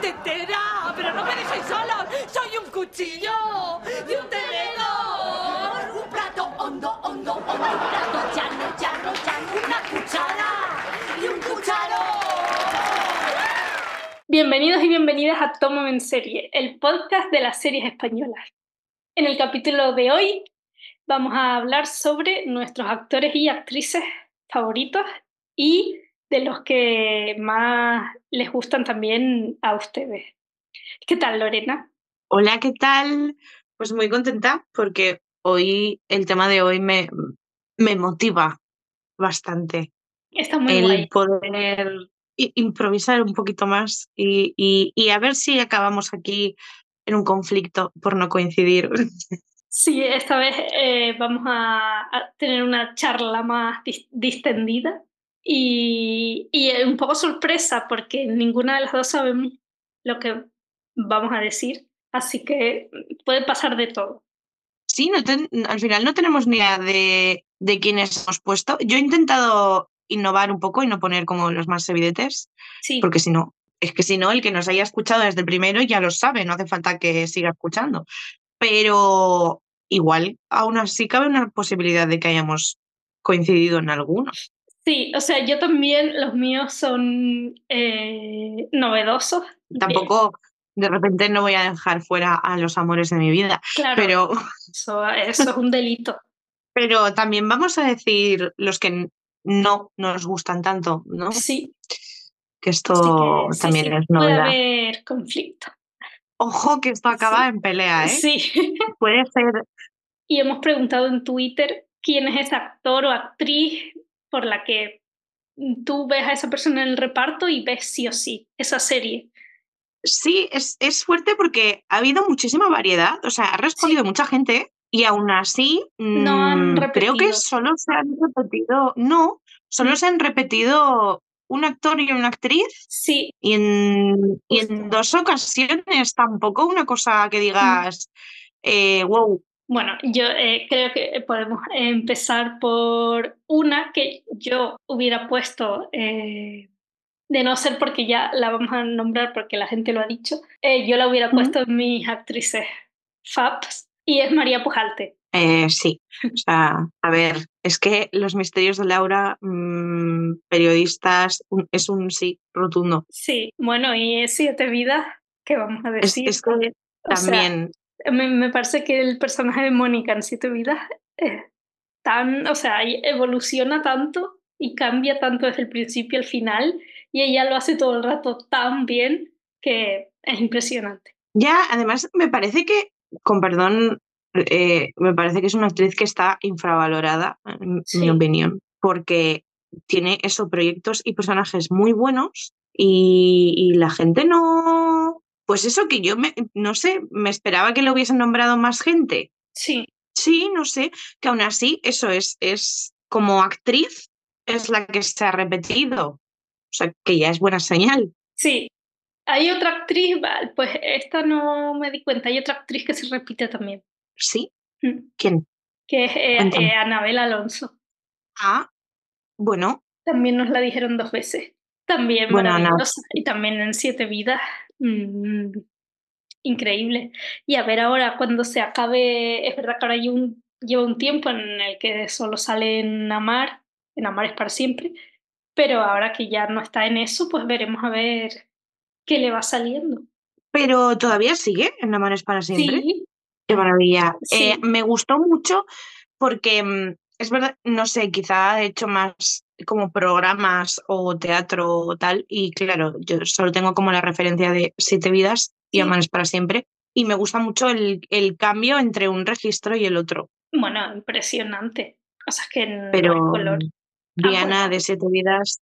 tetera, pero no me dejéis sola. Soy un cuchillo y un tenedor. Un plato hondo, hondo, hondo. Un plato llano, llano, llano. Una cuchara y un cucharón. Bienvenidos y bienvenidas a Tómame en Serie, el podcast de las series españolas. En el capítulo de hoy vamos a hablar sobre nuestros actores y actrices favoritos y de los que más les gustan también a ustedes. ¿Qué tal, Lorena? Hola, ¿qué tal? Pues muy contenta porque el tema de hoy me motiva bastante. Está muy El guay. poder improvisar un poquito más y a ver si acabamos aquí en un conflicto por no coincidir. Sí, esta vez vamos a tener una charla más distendida y un poco sorpresa porque ninguna de las dos sabemos lo que vamos a decir, así que puede pasar de todo. Sí, al final no tenemos ni idea de quiénes hemos puesto. Yo he intentado innovar un poco y no poner como los más evidentes, Sí, porque si no, es que si no, el que nos haya escuchado desde el primero ya lo sabe, no hace falta que siga escuchando. Pero igual, aún así cabe una posibilidad de que hayamos coincidido en alguno. sí, o sea, yo también, los míos son novedosos. Tampoco, de repente, no voy a dejar fuera a los amores de mi vida, Claro, pero eso es un delito. pero también vamos a decir los que no nos gustan tanto, ¿no? Sí, Que así esto que sí, también es puede novedad. haber conflicto. Ojo que esto acaba Sí, en pelea, ¿eh? sí. Puede ser. Y hemos preguntado en Twitter quién es ese actor o actriz por la que tú ves a esa persona en el reparto y ves sí o sí esa serie. Sí, es fuerte porque ha habido muchísima variedad, o sea, ha respondido Sí, mucha gente y aún así no han creo que repetido. solo se han repetido, no, solo se han repetido un actor y una actriz Sí, y justo. en dos ocasiones, tampoco una cosa que Mm. digas, wow. Bueno, yo creo que podemos empezar por una que yo hubiera puesto, de no ser porque ya la vamos a nombrar porque la gente lo ha dicho, yo la hubiera puesto en mis actrices faps y es María Pujalte. Sí, o sea, a ver, es que Los misterios de Laura, periodistas, es un sí rotundo. Sí, bueno, y Siete Vidas, ¿qué vamos a decir? Es que O sea, también. me parece que el personaje de Mónica en Siete Vidas es o sea, evoluciona tanto y cambia tanto desde el principio al final, y ella lo hace todo el rato tan bien que es impresionante. Ya, además, me parece que, con perdón, me parece que es una actriz que está infravalorada, en mi Sí, opinión, porque tiene esos proyectos y personajes muy buenos y la gente no. Pues eso que no sé, me esperaba que lo hubiesen nombrado más gente. sí, Sí, no sé, que aún así, eso es como actriz, es la que se ha repetido. O sea, que ya es buena señal. sí. Hay otra actriz, pues esta no me di cuenta, hay otra actriz que se repite también, Sí, mm, ¿quién? que es Cuéntame. Anabel Alonso. Ah, bueno. También nos la dijeron 2 veces. También Bueno, Ana, maravillosa. Y también en Siete Vidas. mm, Increíble. Y a ver ahora cuando se acabe, es verdad que ahora lleva un tiempo en el que solo sale en Amar es para siempre, pero ahora que ya no está en eso, pues veremos a ver qué le va saliendo. pero todavía sigue en Amores para siempre. Sí, Qué maravilla. sí, Me gustó mucho porque es verdad, no sé, quizá he hecho más como programas o teatro o tal, y claro, yo solo tengo como la referencia de Siete Vidas y sí. Amores para siempre, y me gusta mucho el cambio entre un registro y el otro. Bueno, impresionante. O sea, es que no hay Pero color. Ah, pues Diana de Siete Vidas,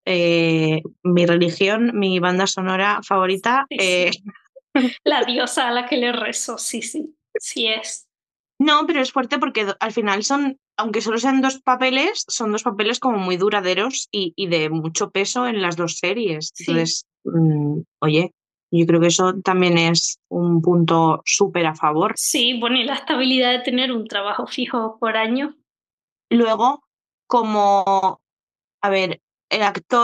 mi religión, mi banda sonora favorita. sí, sí. La diosa a la que le rezo, sí, sí, sí es. No, pero es fuerte porque al final aunque solo sean dos papeles, son dos papeles como muy duraderos y de mucho peso en las dos series. Sí, Entonces, oye, yo creo que eso también es un punto súper a favor. sí, bueno, y la estabilidad de tener un trabajo fijo por año. Luego, como, a ver, el actor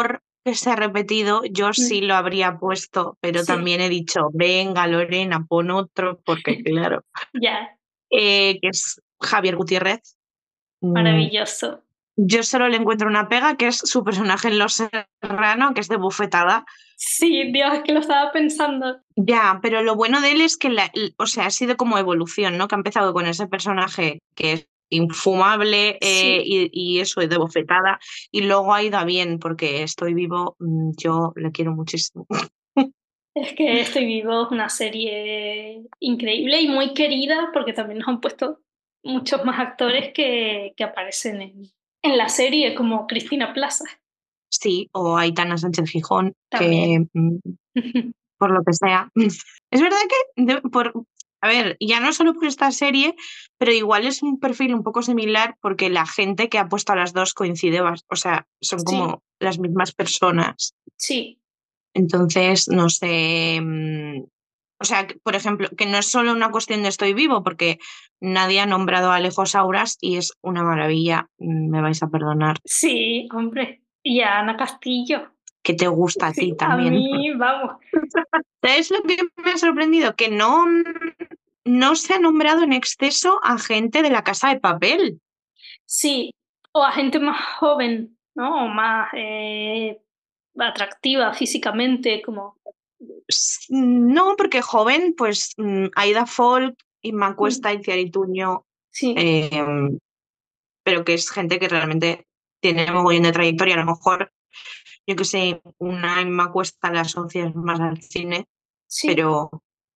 que se ha repetido, yo sí lo habría puesto, pero Sí. también he dicho, venga, Lorena, pon otro, porque claro, Ya, que es Javier Gutiérrez. maravilloso. Yo solo le encuentro una pega, que es su personaje en Los Serrano, que es de bufetada. Sí, Dios, es que lo estaba pensando. Ya, pero lo bueno de él es que, o sea, ha sido como evolución, ¿no? Que ha empezado con ese personaje que es infumable Sí. y eso, es de bofetada, y luego ha ido a bien, porque Estoy Vivo, yo le quiero muchísimo. Es que Estoy Vivo es una serie increíble y muy querida porque también nos han puesto muchos más actores que aparecen en la serie, como Cristina Plaza Sí, o Aitana Sánchez Gijón, que también. por lo que sea. Es verdad que, a ver, ya no solo por esta serie, pero igual es un perfil un poco similar porque la gente que ha puesto a las dos coincide, o sea, son Sí, como las mismas personas. sí, Entonces, no sé, o sea, por ejemplo, que no es solo una cuestión de Estoy Vivo, porque nadie ha nombrado a Alejo Sauras y es una maravilla, me vais a perdonar, sí, hombre. Y a Ana Castillo. que te gusta a ti Sí, a también. mí, vamos. ¿Sabes lo que me ha sorprendido? Que no se ha nombrado en exceso a gente de La Casa de Papel. Sí, o a gente más joven, ¿no? O más atractiva físicamente, como... No, porque joven, pues Aida Folk, Inma Mm, Cuesta y Ciarituño, sí, eh, pero que es gente que realmente tiene mogollón de trayectoria. A lo mejor, yo que sé, una Inma Cuesta la asocias más al cine, sí. pero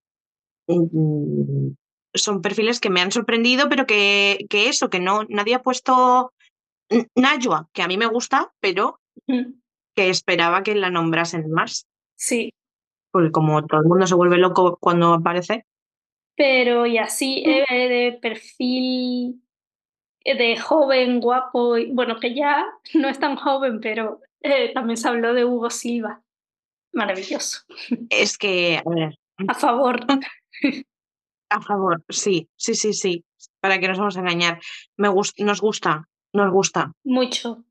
mm, son perfiles que me han sorprendido, pero que eso, que no, nadie ha puesto Najwa, que a mí me gusta, pero Mm, que esperaba que la nombrasen más, sí, porque como todo el mundo se vuelve loco cuando aparece. pero y así de perfil de joven, guapo, bueno, que ya no es tan joven, pero también se habló de Hugo Silva. Maravilloso. Es que, a ver, A favor, a favor, sí, sí, sí, sí, para que nos vamos a engañar. Nos gusta, nos gusta. mucho.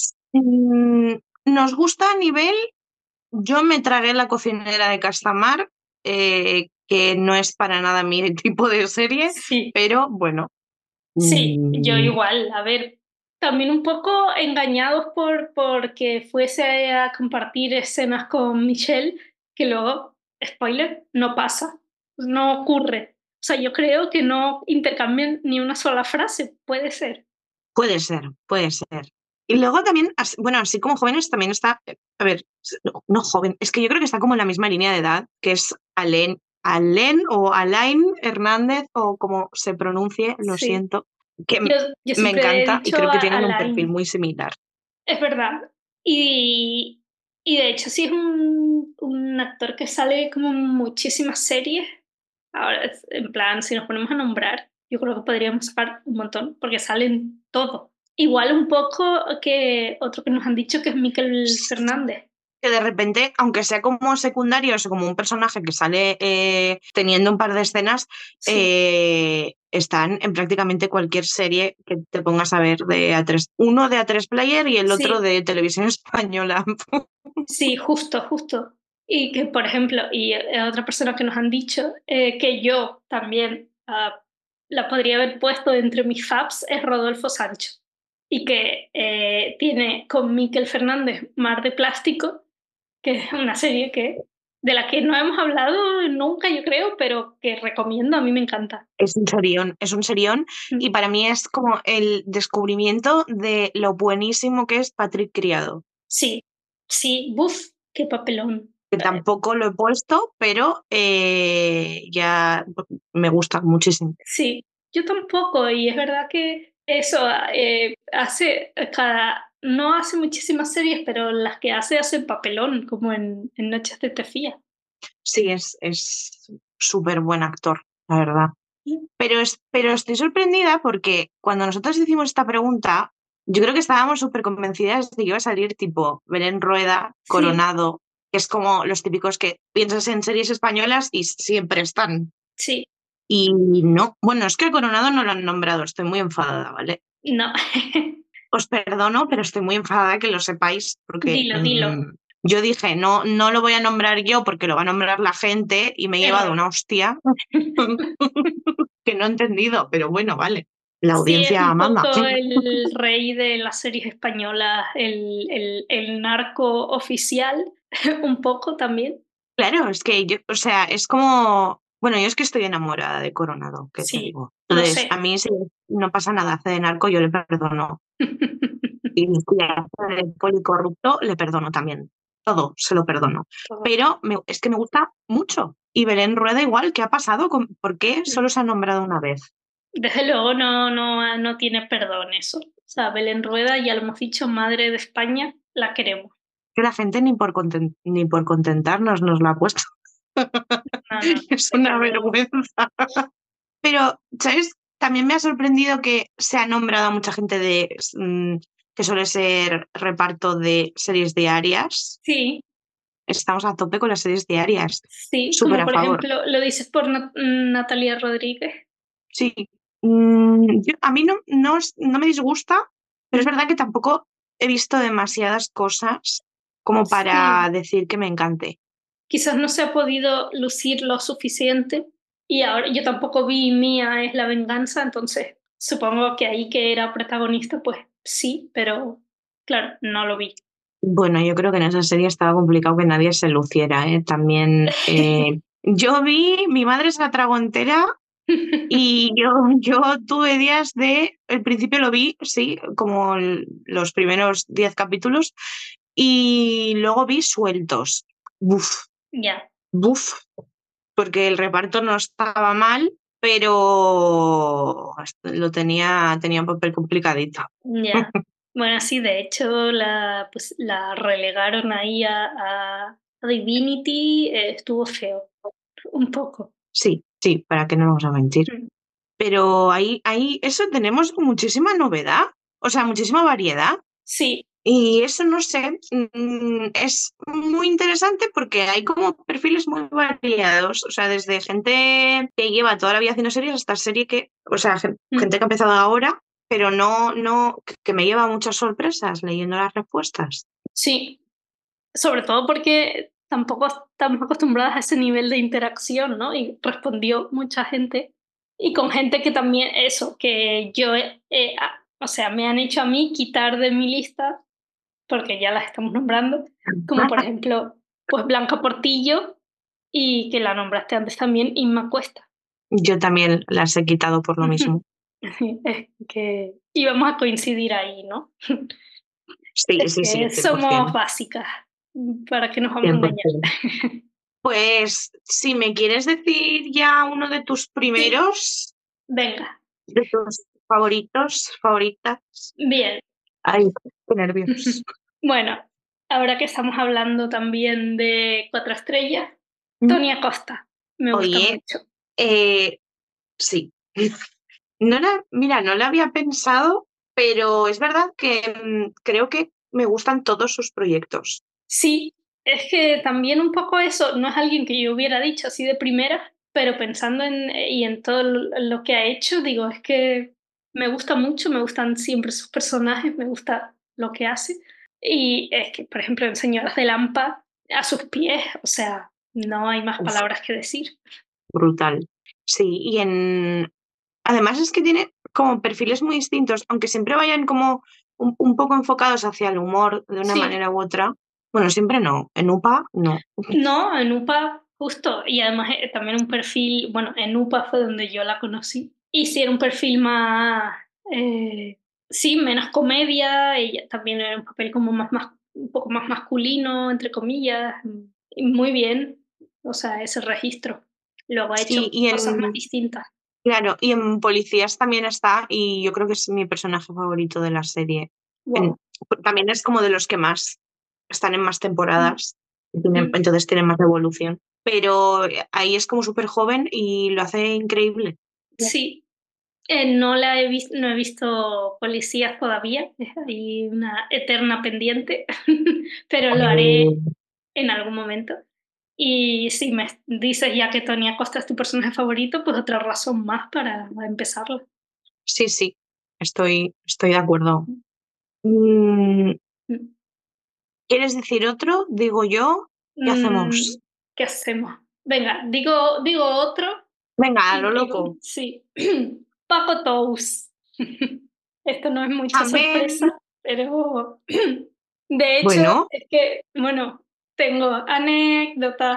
Mm, Nos gusta a nivel, yo me tragué La cocinera de Castamar, que no es para nada mi tipo de serie, Sí, pero bueno. sí, yo mm, igual. A ver, también un poco engañados porque fuese a compartir escenas con Michelle, que luego, spoiler, no pasa, no ocurre. O sea, yo creo que no intercambian ni una sola frase, puede ser. Puede ser, puede ser. Y luego también, bueno, así como jóvenes, también está, a ver, no joven, es que yo creo que está como en la misma línea de edad, que es Alen o Alain Hernández, o como se pronuncie, lo Sí. siento, que Yo me siempre he encanta y dicho creo que a tienen un perfil Alain, muy similar. es verdad. Y, y de hecho sí es un actor que sale como en muchísimas series. Ahora, en plan, si nos ponemos a nombrar, yo creo que podríamos sacar un montón, porque salen todo. Igual un poco que otro que nos han dicho que es Miquel Fernández. Que de repente, aunque sea como secundario, o sea, como un personaje que sale teniendo un par de escenas, Sí, están en prácticamente cualquier serie que te pongas a ver de A3. Uno de A3 Player y el otro sí, de Televisión Española. sí, justo, justo. Y que, por ejemplo, y otra persona que nos han dicho que yo también la podría haber puesto entre mis faps es Rodolfo Sancho. Y que tiene con Miquel Fernández Mar de Plástico, que es una serie de la que no hemos hablado nunca, yo creo, pero que recomiendo, a mí me encanta. Es un serión y Mm. para mí es como el descubrimiento de lo buenísimo que es Patrick Criado, Sí, sí, buf, qué papelón. que tampoco lo he puesto, pero ya me gusta muchísimo. Sí, yo tampoco, y es verdad que eso no hace muchísimas series, pero las que hace papelón, como en Noches de Tefía. Sí, es súper buen actor, la verdad. Pero estoy sorprendida porque cuando nosotros hicimos esta pregunta, yo creo que estábamos súper convencidas de que iba a salir tipo Belén Rueda, Sí, Coronado, que es como los típicos que piensas en series españolas y siempre están. sí, Y no, bueno, es que a Coronado no lo han nombrado, estoy muy enfadada, ¿vale? no, Os perdono, pero estoy muy enfadada que lo sepáis porque dilo, dilo. Yo dije, no, no lo voy a nombrar yo porque lo va a nombrar la gente y me he llevado Error. una hostia que no he entendido, pero bueno, vale. La Sí, es audiencia un manda. poco el rey de las series españolas, el narco oficial, un poco también. Claro, es que yo, o sea, es como, bueno, yo es que estoy enamorada de Coronado, ¿qué te Sí, digo? lo Entonces, sé. a mí si no pasa nada, hace de narco, yo le perdono. Y si hace de policorrupto, le perdono también. Todo se lo perdono. Todo. Pero es que me gusta mucho. Y Belén Rueda igual, ¿qué ha pasado? ¿Por qué solo se ha nombrado una vez? Desde luego no tiene perdón eso. O sea, Belén Rueda, ya lo hemos dicho, madre de España, la queremos. Que la gente ni por contentarnos nos la ha puesto. No, Es desde una luego. vergüenza. Pero, ¿sabes? También me ha sorprendido que se ha nombrado a mucha gente que suele ser reparto de series diarias. Sí, Estamos a tope con las series diarias. sí, Súper como a por favor. ejemplo, lo dices por Natalia Rodríguez. Sí. A mí no me disgusta, pero es Mm, verdad que tampoco he visto demasiadas cosas como sí, para decir que me encante. quizás no se ha podido lucir lo suficiente y ahora yo tampoco vi Mía es la venganza, entonces supongo que ahí que era protagonista, pues sí, pero claro, no lo vi. Bueno, yo creo que en esa serie estaba complicado que nadie se luciera, ¿eh? También yo vi, mi madre se la tragó entera y yo tuve días el principio lo vi, sí, como los primeros 10 capítulos y luego vi sueltos. Buf, Ya, buf, porque el reparto no estaba mal, pero tenía un papel complicadito. ya. Bueno, sí, de hecho pues, la relegaron ahí a Divinity, estuvo feo, un poco. Sí, sí, para qué no vamos a mentir. Mm. Pero ahí eso tenemos muchísima novedad, o sea, muchísima variedad. Sí, Y eso, no sé, es muy interesante porque hay como perfiles muy variados, o sea, desde gente que lleva toda la vida haciendo series hasta o sea, mm, gente que ha empezado ahora, pero que me lleva muchas sorpresas leyendo las respuestas. sí. Sobre todo porque tampoco estamos acostumbradas a ese nivel de interacción, ¿no? Y respondió mucha gente. Y con gente que también, eso, que yo, o sea, me han hecho a mí quitar de mi lista, porque ya las estamos nombrando, como por ejemplo, pues Blanca Portillo, y que la nombraste antes también, Inma Cuesta. Yo también las he quitado por lo mismo. Es que íbamos a coincidir ahí, ¿no? Sí, Es sí, sí, que somos 100%. básicas, ¿para qué nos vamos a engañar? 100%. Pues si me quieres decir ya uno de tus Sí, primeros, venga. de tus favoritas. Bien, Ay, qué nervios. bueno, ahora que estamos hablando también de Cuatro Estrellas, Mm. Tony Acosta, me gusta Oye, mucho. eh, sí. Mira, no lo había pensado, pero es verdad que creo que me gustan todos sus proyectos. Sí, es que también un poco eso, no es alguien que yo hubiera dicho así de primera, pero pensando y en todo lo que ha hecho, digo, es que me gusta mucho, me gustan siempre sus personajes, me gusta lo que hace. Y es que, por ejemplo, en Señoras de Lampa, a sus pies, o sea, no hay más Uf, palabras que decir. brutal. Sí, además es que tiene como perfiles muy distintos, aunque siempre vayan como un poco enfocados hacia el humor de una Sí, manera u otra. Bueno, siempre no. En UPA, no. no, en UPA justo, y además también un perfil, bueno, en UPA fue donde yo la conocí, y sí era un perfil más, sí, menos comedia, ella también era un papel como un poco más masculino, entre comillas, y muy bien, o sea, ese registro. Luego ha Sí, hecho cosas más distintas. claro, y en Policías también está, y yo creo que es mi personaje favorito de la serie. En- Wow. También es como de los que más están en más Mm, temporadas, mm. entonces tienen más evolución. Pero ahí es como súper joven y lo hace increíble. Sí, no la he visto, no he visto Policías todavía, es ahí una eterna pendiente, pero lo haré Eh, en algún momento. Y si me dices ya que Tony Acosta es tu personaje favorito, pues otra razón más para empezarlo. sí, sí, estoy de acuerdo. Mm, ¿Quieres decir otro? Digo yo, ¿qué hacemos? ¿Qué hacemos? Venga, digo otro Venga, a y lo digo, loco. sí, Paco Tous. Esto no es mucha Amén. sorpresa, pero de hecho Bueno, es que, bueno, tengo anécdotas.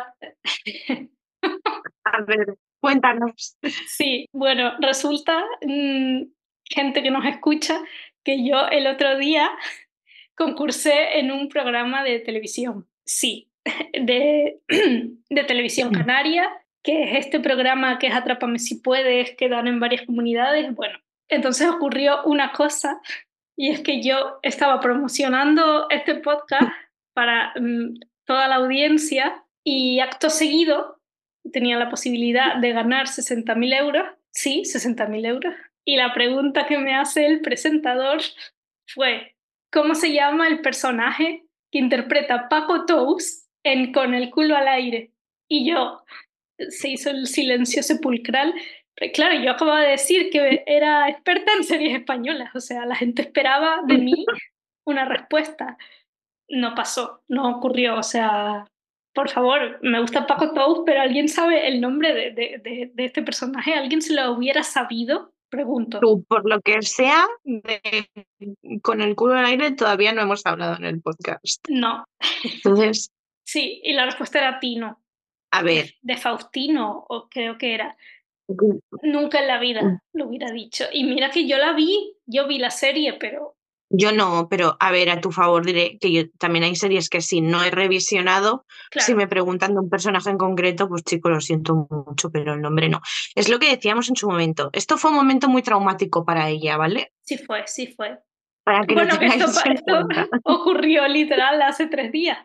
a ver, cuéntanos. Sí, bueno, resulta, gente que nos escucha, que yo el otro día concursé en un programa de televisión, sí, de televisión canaria, que es este programa que es Atrápame si puedes, que dan en varias comunidades. Bueno, entonces ocurrió una cosa, y es que yo estaba promocionando este podcast para toda la audiencia, y acto seguido tenía la posibilidad de ganar 60.000 euros, sí, 60.000 euros, y la pregunta que me hace el presentador fue: ¿cómo se llama el personaje que interpreta Paco Tous en Con el culo al aire? Y yo, se hizo el silencio sepulcral. Pero claro, yo acababa de decir que era experta en series españolas, o sea, la gente esperaba de mí una respuesta. No pasó, no ocurrió, o sea, por favor, me gusta Paco Tous, pero ¿alguien sabe el nombre de este personaje? ¿Alguien se lo hubiera sabido? Pregunto. Tú, por lo que sea, con el culo al aire todavía no hemos hablado en el podcast. No. Entonces, Sí, y la respuesta era Tino, a ver, de Faustino, o creo que era. Nunca en la vida lo hubiera dicho. Y mira que yo vi la serie, pero yo no, pero a ver, a tu favor diré que yo también hay series que si no he revisionado, si claro, me preguntan de un personaje en concreto, pues chico, lo siento mucho, pero el nombre no. Es lo que decíamos en su momento. Esto fue un momento muy traumático para ella, ¿vale? sí fue, sí fue. Para que lo Bueno, que tengáis en esto cuenta. ocurrió literal hace 3 días.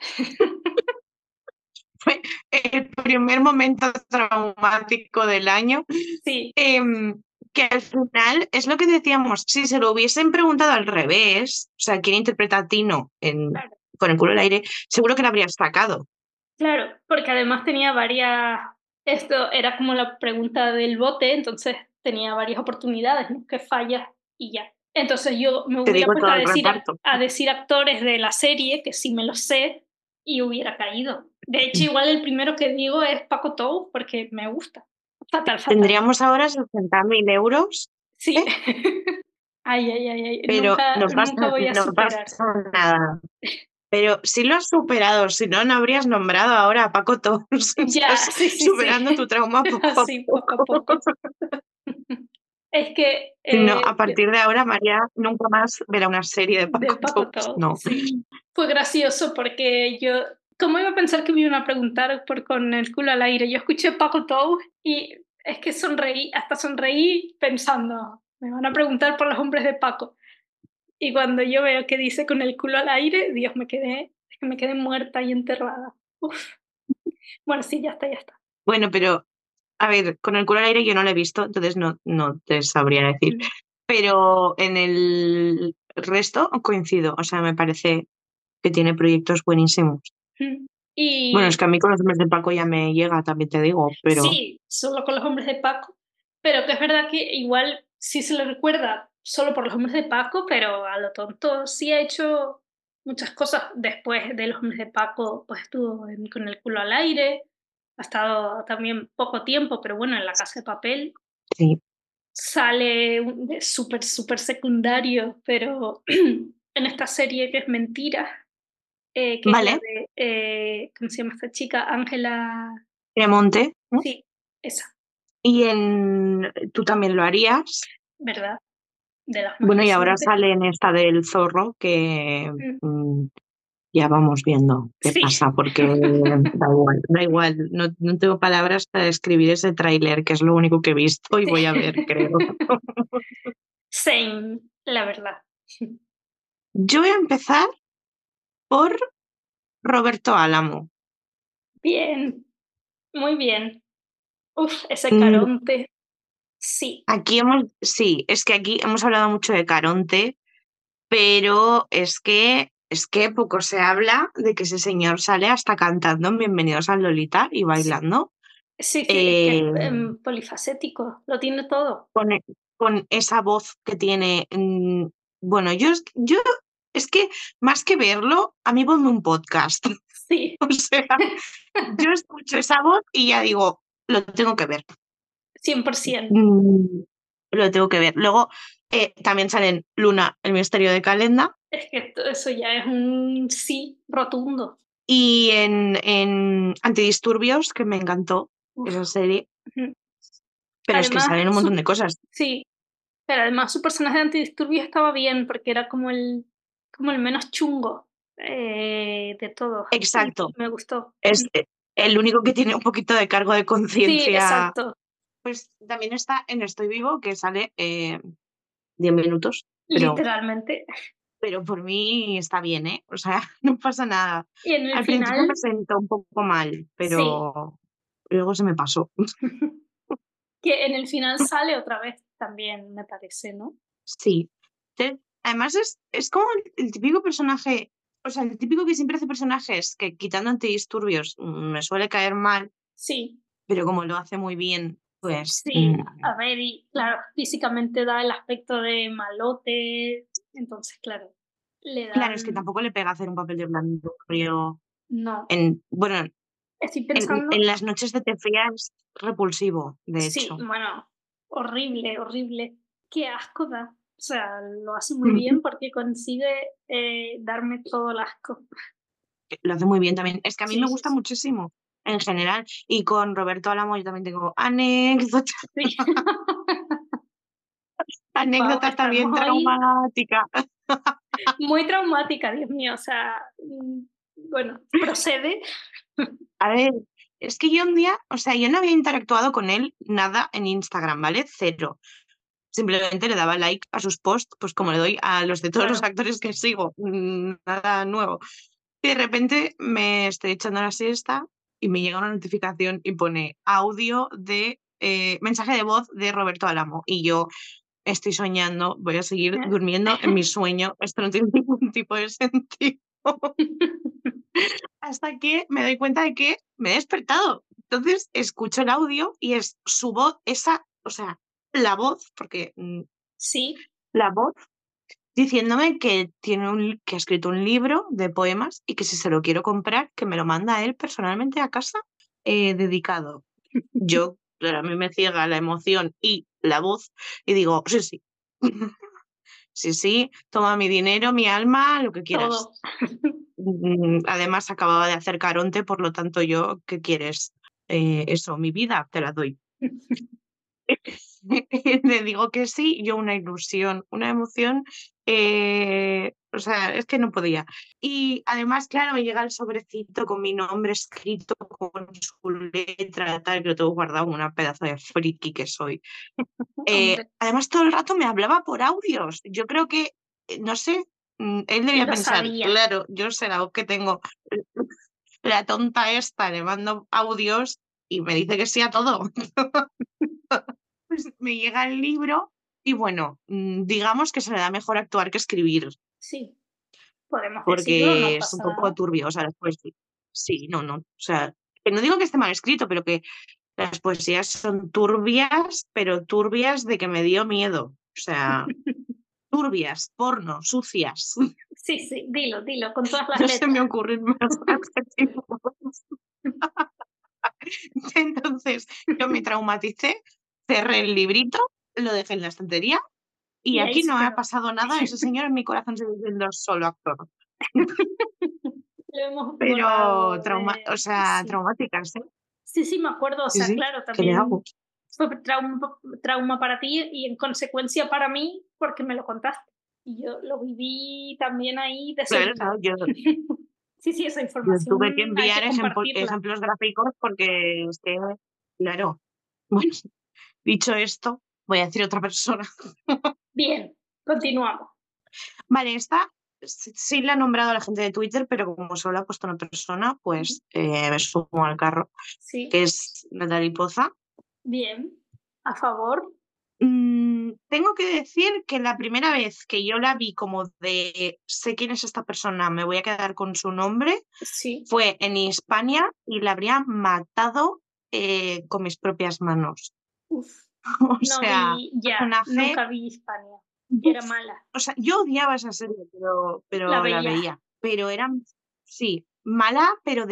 Fue el primer momento traumático del año. Sí, Que al final es lo que decíamos, si se lo hubiesen preguntado al revés, o sea, quién interpreta a Tino claro, con el culo al aire, seguro que lo habrían sacado. claro, porque además tenía varias, esto era como la pregunta del bote, entonces tenía varias oportunidades, ¿no? Que fallas y ya. Entonces yo me Te hubiera digo puesto todo el reparto. a decir actores de la serie, que sí me lo sé, y hubiera caído. De hecho, igual el primero que digo es Paco Tous, porque me gusta. Fatal, fatal. Tendríamos ahora 60.000 euros, Sí. ¿eh? Ay, ay, ay, ay. Pero Nunca voy a no superar. pasa nada. Pero si lo has superado, si no, no habrías nombrado ahora a Paco Tous. Ya, Estás sí, sí, superando tu sí. trauma poco a Así, poco a poco. poco. Es que Si no, a partir de ahora, María nunca más verá una serie de de Paco Paco Tous. Tous, No. sí. Fue gracioso porque yo, ¿cómo iba a pensar que me iban a preguntar por Con el culo al aire? Yo escuché Paco Tous y es que sonreí, hasta sonreí pensando, me van a preguntar por los hombres de Paco. Y cuando yo veo que dice Con el culo al aire, Dios, es que me quedé muerta y enterrada. Uf. Bueno, sí, ya está, ya está. Bueno, pero a ver, con el culo al aire yo no lo he visto, entonces no te sabría decir. Mm. Pero en el resto coincido, o sea, me parece que tiene proyectos buenísimos. Mm. Bueno, es Y que a mí con los hombres de Paco ya me llega, también te digo, pero sí, solo con los hombres de Paco, pero que es verdad que igual sí se le recuerda solo por los hombres de Paco, pero a lo tonto sí ha hecho muchas cosas después de los hombres de Paco, pues estuvo Con el culo al aire, ha estado también poco tiempo, pero bueno, en La Casa de Papel sí. sale de súper, súper secundario, pero en esta serie que es Mentira, que es la Vale, de, ¿cómo se llama esta chica? Ángela, Remonte, ¿no? sí, esa, Y tú también lo harías. ¿verdad? De las más Bueno, y ahora recientes. sale en esta del zorro que Mm. ya vamos viendo qué Sí, pasa, porque da igual, no tengo palabras para describir ese tráiler, que es lo único que he visto y voy a ver, creo. same, la verdad. Yo voy a empezar por Roberto Álamo. Bien, muy bien. Uf, ese Mm, Caronte, sí, sí, es que aquí hemos hablado mucho de Caronte, pero es que poco se habla de que ese señor sale hasta cantando en Bienvenidos al Lolita y sí, bailando. sí, sí, es que es eh, polifacético, lo tiene todo. con, con esa voz que tiene. Bueno, yo Es que más que verlo, a mí ponme un podcast. Sí, O sea, yo escucho esa voz y ya digo, lo tengo que ver. 100%. Lo tengo que ver. Luego también salen Luna, el misterio de Calenda, Es que eso ya es un sí rotundo. y en Antidisturbios, que me encantó Uf. esa serie. Ujú. Pero es que Además, salen un montón de cosas. sí, pero además su personaje de antidisturbios estaba bien porque era como el menos chungo de todos. Exacto. Y me gustó. Es el único que tiene un poquito de cargo de Sí, conciencia. exacto. Pues también está en Estoy Vivo, que sale 10 minutos, Literalmente. pero por mí está bien, ¿eh? O sea, no pasa nada. Y en el Al principio me final, sentó un poco mal, sí, pero luego se me pasó. que en el final sale otra vez también, me parece, ¿no? Sí. Además es como el típico personaje, o sea, el típico que siempre hace personajes que quitando Antidisturbios me suele caer mal, Sí, pero como lo hace muy bien, pues sí, a ver, y claro, físicamente da el aspecto de malote, entonces, claro, le claro, es que dan... tampoco le pega hacer un papel de blanco frío. No, Bueno, estoy en pensando, las noches de Te Fría es repulsivo, de sí, hecho. bueno, horrible, horrible, qué asco da. O sea, lo hace muy bien porque consigue darme todo el asco. Lo hace muy bien también. Es que a mí me Sí, sí, gusta sí. muchísimo en general. Y con Roberto Álamo yo también tengo anécdotas, Sí. Wow, anécdotas también estamos hoy traumáticas. muy traumática, Dios mío. O sea, bueno, procede. A ver, es que yo un día, o sea, yo no había interactuado con él nada en Instagram, ¿vale? Cero. Simplemente le daba like a sus posts, pues como le doy a los de todos los Claro. actores que sigo. Nada nuevo. Y de repente me estoy echando la siesta y me llega una notificación y pone audio de mensaje de voz de Roberto Álamo. Y yo estoy soñando, voy a seguir durmiendo en mi sueño. Esto no tiene ningún tipo de sentido. Hasta que me doy cuenta de que me he despertado. Entonces escucho el audio y es su voz, esa, o sea, la voz, porque Sí, la voz diciéndome que que ha escrito un libro de poemas y que si se lo quiero comprar, que me lo manda a él personalmente a casa, dedicado. Yo, claro, a mí me ciega la emoción y la voz y digo, sí, sí. Sí, sí, toma mi dinero, mi alma, lo que quieras. todo. Además, acababa de hacer Caronte, por lo tanto, yo, ¿qué quieres? Eso, mi vida, te la doy. Le digo que sí, yo una ilusión, una emoción, o sea, es que no podía. Y además, claro, me llega el sobrecito con mi nombre escrito con su letra, tal, que lo tengo guardado como una pedazo de friki que soy. Hombre, Además, todo el rato me hablaba por audios. Yo creo que, no sé, él debía lo pensar, sabía. claro, yo sé la voz que tengo, la tonta esta, le mando audios y me dice que sí a todo. Pues me llega el libro y bueno, digamos que se le da mejor actuar que escribir, Sí, podemos decirlo, porque no es un pasa poco nada. turbio, o sea, las poesías, sí, no, no, o sea, que no digo que esté mal escrito, pero que las poesías son turbias, pero turbias de que me dio miedo, o sea, turbias, porno, sucias, Sí, sí, dilo, con todas las no se me letras. ocurren más adjetivos. Entonces, yo me traumaticé, cerré el librito, lo dejé en la estantería. Y Y ahí aquí se no ha quedó. pasado nada, ese señor en mi corazón sigue siendo solo actor. Lo hemos Pero borrado de... o sea, Sí. traumáticas, ¿eh? Sí, sí, me acuerdo. O Sí, sea, sí. claro, ¿Qué le hago? también fue trauma para ti y en consecuencia para mí porque me lo contaste. Y yo lo viví también ahí de Claro, cerca. no, Sí, sí, esa yo tuve que información hay que enviar compartirla. ejemplos gráficos porque es que, claro, bueno, dicho esto, voy a decir otra persona. Bien, continuamos. Vale, esta sí la ha nombrado la gente de Twitter, pero como solo ha puesto una persona, pues me sumo al carro, Sí, que es Natalie Poza. bien, a favor. Tengo que decir que la primera vez que yo la vi como de sé quién es esta persona, me voy a quedar con su nombre, Sí. fue en Hispania y la habría matado con mis propias manos. Uf, O no sea, vi, ya, personaje nunca vi Hispania. Y era mala. O sea, yo odiaba esa serie, pero La la veía. veía. Pero era, sí, mala, pero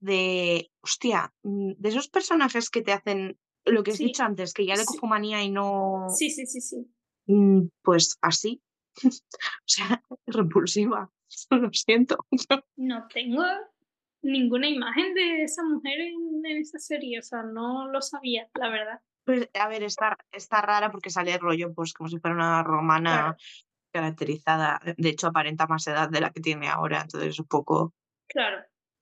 hostia, de esos personajes que te hacen lo que has dicho Sí, antes, que ya le sí, cojo manía y no, sí, sí, sí, sí. pues así. O sea, repulsiva. Lo siento. No tengo ninguna imagen de esa mujer en esa serie, o sea, no lo sabía, la verdad. Pues, a ver, está rara porque sale rollo, pues como si fuera una romana Claro, caracterizada. De hecho, aparenta más edad de la que tiene ahora, entonces es un poco. claro.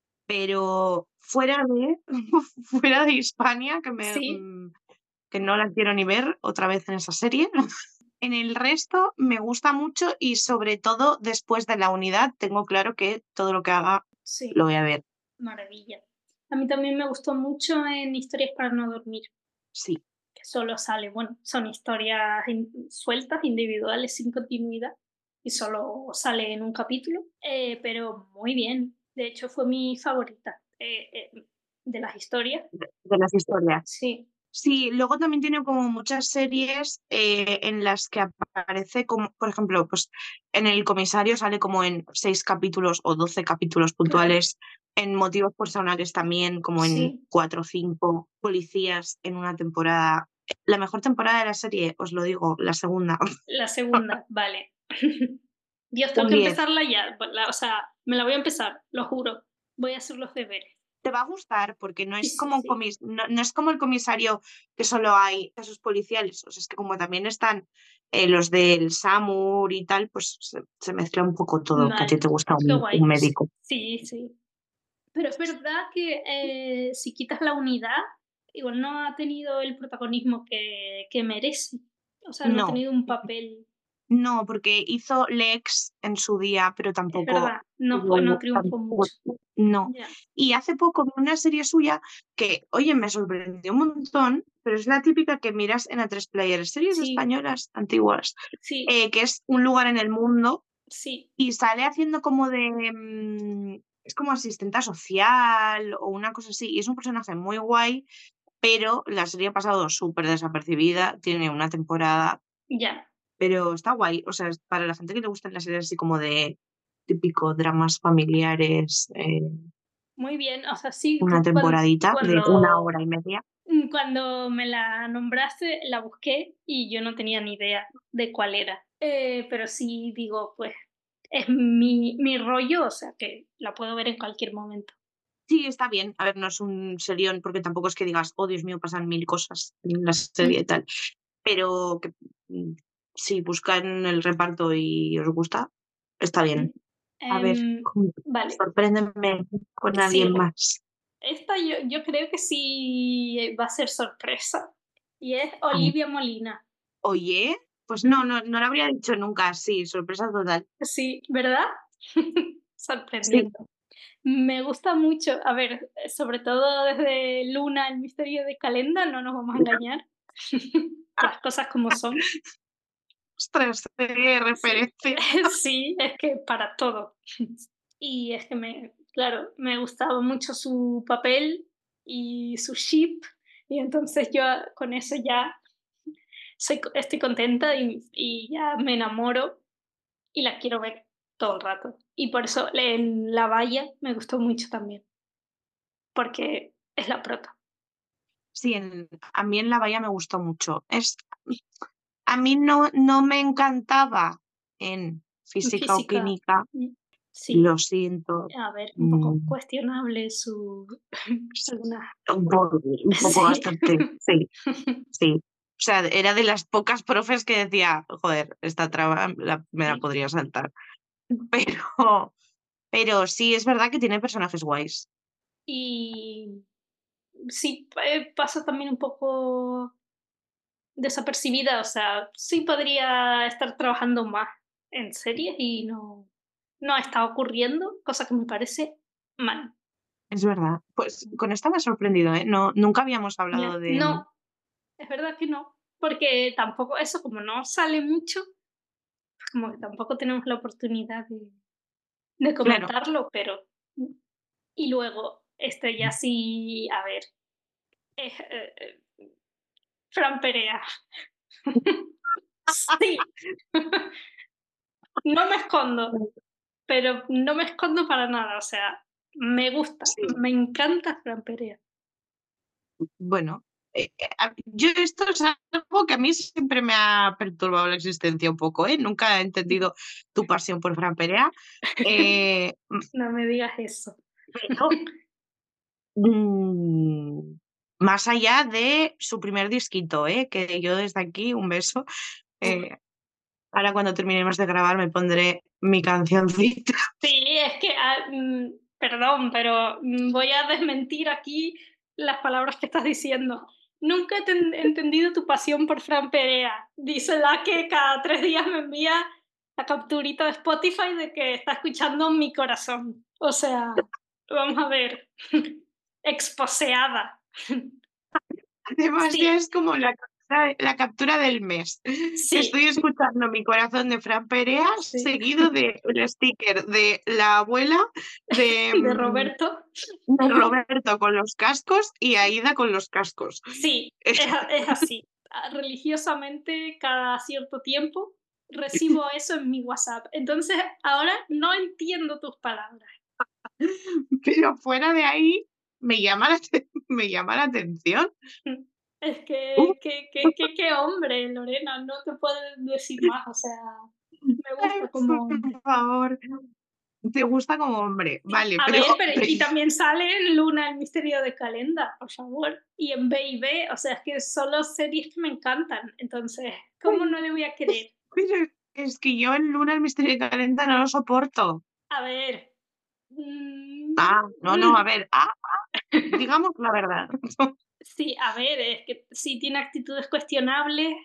Pero fuera de, fuera de Hispania, Sí, que no la quiero ni ver otra vez en esa serie. En el resto me gusta mucho y sobre todo después de la unidad tengo claro que todo lo que haga sí, lo voy a ver. maravilla. A mí también me gustó mucho en Historias para no dormir, Sí. que solo sale, bueno, son historias sueltas, individuales, sin continuidad, y solo sale en un capítulo, pero muy bien. De hecho, fue mi favorita de las historias. De las historias. Sí, Sí, luego también tiene como muchas series en las que aparece como, por ejemplo, pues en El Comisario sale como en 6 capítulos o 12 capítulos claro, puntuales, en Motivos Personales también, como en sí, 4 o 5 policías en una temporada. La mejor temporada de la serie, os lo digo, la segunda. la segunda, vale. Dios, tengo Un que 10. empezarla ya, o sea, me la voy a empezar, lo juro. Voy a hacer los deberes. Te va a gustar porque no Sí, es sí, como sí. no es como El Comisario que solo hay casos policiales. O sea, es que como también están los del SAMUR y tal, pues se mezcla un poco todo, que a ti Vale, te gusta qué un guay. médico. Sí, sí. Pero es verdad que si quitas la unidad, igual no ha tenido el protagonismo que merece. O sea, no ha No, tenido un papel. no, porque hizo Lex en su día, pero Es tampoco, verdad, no, fue, no triunfó tampoco, mucho. no. Ya. Y hace poco vi una serie suya que, oye, me sorprendió un montón, pero es la típica que miras en A3 Player, series Sí, españolas antiguas, sí, que es Un lugar en el mundo sí, y sale haciendo como es como asistenta social o una cosa así, y es un personaje muy guay, pero la serie ha pasado súper desapercibida, tiene una temporada, ya. pero está guay, o sea, para la gente que le gustan las series así como de típico dramas familiares, Muy bien. O sea, sí, una temporadita de una cuando, hora y media. cuando me la nombraste, la busqué y yo no tenía ni idea de cuál era. Pero sí digo, pues es mi rollo, o sea que la puedo ver en cualquier momento. Sí, está bien. A ver, no es un serión porque tampoco es que digas, oh Dios mío, pasan mil cosas en la serie y Mm, tal. Pero que mm, si buscan el reparto y os gusta, está mm. bien. A ver, Vale, sorpréndeme con alguien sí, más. esta yo creo que sí va a ser sorpresa. Y es Ay, Olivia Molina. oye, pues no lo habría dicho nunca, sí, sorpresa total. Sí, ¿verdad? Sí. Sorprendiendo. Me gusta mucho, a ver, sobre todo desde Luna, el misterio de Calenda, no nos vamos a engañar. Las cosas como son. Ostras, qué Sí, referencia. sí, es que para todo. Y es que claro, me gustaba mucho su papel y su ship, y entonces yo con eso ya estoy contenta y ya me enamoro y la quiero ver todo el rato. Y por eso en La Valla me gustó mucho también, porque es la prota. Sí, a mí en La Bahía me gustó mucho. A mí no me encantaba en En física o física, química, sí, lo siento. a ver, un mm, poco cuestionable su algunas un poco sí. bastante, sí, sí. O sea, era de las pocas profes que decía, joder, esta trama me la Sí. podría saltar. Pero, pero sí, es verdad que tiene personajes guays. Y sí, pasa también un poco desapercibida, o sea, sí podría estar trabajando más en series y no está ocurriendo, cosa que me parece mal. Es verdad. Pues con esta me ha sorprendido, ¿eh? No, nunca habíamos Ya. hablado de. No, es verdad que no, porque tampoco eso, como no sale mucho, pues como que tampoco tenemos la oportunidad de Claro. comentarlo, pero y luego, esto ya sí, a ver, es, Fran Perea. Sí. No me escondo, pero no me escondo para nada. O sea, me gusta, Sí, me encanta Fran Perea. bueno. Yo esto es algo que a mí siempre me ha perturbado la existencia un poco, ¿eh? Nunca he entendido tu pasión por Fran Perea. Eh, No me digas eso. pero más allá de su primer disquito, ¿eh? Que yo desde aquí un beso. Eh, ahora cuando terminemos de grabar me pondré mi cancioncita. Sí, es que, perdón, pero voy a desmentir aquí las palabras que estás diciendo. Nunca he entendido tu pasión por Fran Perea. Dice la que cada 3 días me envía la capturita de Spotify de que está escuchando Mi Corazón. O sea, vamos a ver, exposeada. Además ya Sí, es como la captura del mes. sí, Estoy escuchando Mi Corazón de Fran Perea, sí. seguido del sticker de la abuela de, De Roberto. de Roberto con los cascos y Aida con los cascos. Sí, es así. Religiosamente, cada cierto tiempo, recibo eso en mi WhatsApp. Entonces, ahora no entiendo tus palabras. Pero fuera de ahí me llama la atención. Es Uh, qué hombre, Lorena, no te puedo decir más. O sea, me Ay, gusta como hombre. por favor. ¿Te gusta como hombre? Sí, Vale, a pero, ver, pero y también sale en Luna, el misterio de Calenda, por favor. Y en B&B, o sea, es que son las series que me encantan. Entonces, ¿cómo no le voy a querer? pero es que yo en Luna el misterio de Calenda no lo soporto. A ver. No, a ver, digamos la verdad. Sí, a ver, es que si tiene actitudes cuestionables,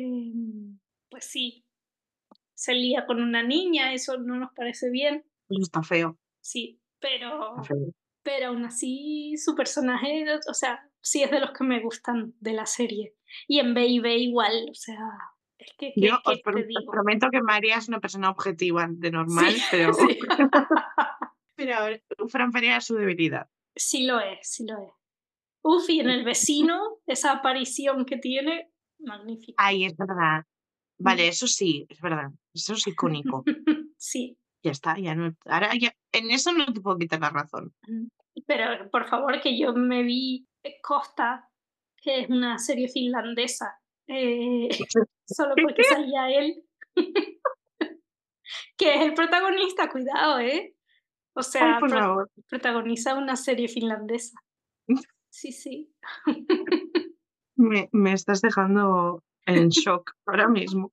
pues sí, se lía con una niña, eso no nos parece bien, Eso está feo, sí, está pero, feo. pero aún así su personaje, o sea, sí es de los que me gustan de la serie. Y en B&B igual, o sea, es que, Yo os, ¿qué te os digo? prometo que María es una persona objetiva de Sí, normal, pero, sí, pero a ver, Fran Perea es su debilidad. sí lo es, sí lo es. Uf, y en El Vecino, esa aparición que tiene, magnífica. Ay, es verdad. Vale, eso sí, es verdad. Eso es icónico. Sí. Ya está, ya no. Ahora ya, en eso no te puedo quitar la razón. Pero por favor, que yo me vi Costa, que es una serie finlandesa, solo porque salía él, que es el protagonista, cuidado, ¿eh? O Ay, sea, por favor. protagoniza una serie finlandesa. Sí, sí. Me estás dejando en shock ahora mismo.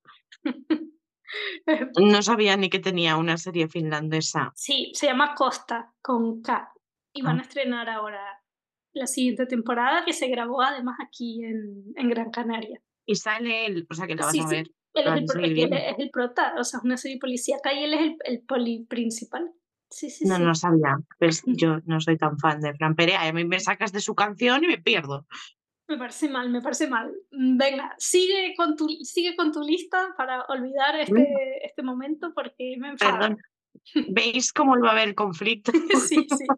No sabía ni que tenía una serie finlandesa. Sí, se llama Costa, con K. Y van Ah, a estrenar ahora la siguiente temporada, que se grabó además aquí en Gran Canaria. y sale él, o sea que la vas Sí, a ver. sí, él La es vas a seguir es que él viendo. es el prota, o sea, es una serie policíaca y él es el poli principal. Sí, sí, No, sí. no sabía. Pues yo no soy tan fan de Fran Perea. Y a mí me sacas de su canción y me pierdo. Me parece mal, me parece mal. Venga, sigue con tu lista para olvidar este momento porque me Perdón. enfada. ¿Veis cómo va a haber conflicto? Sí, sí.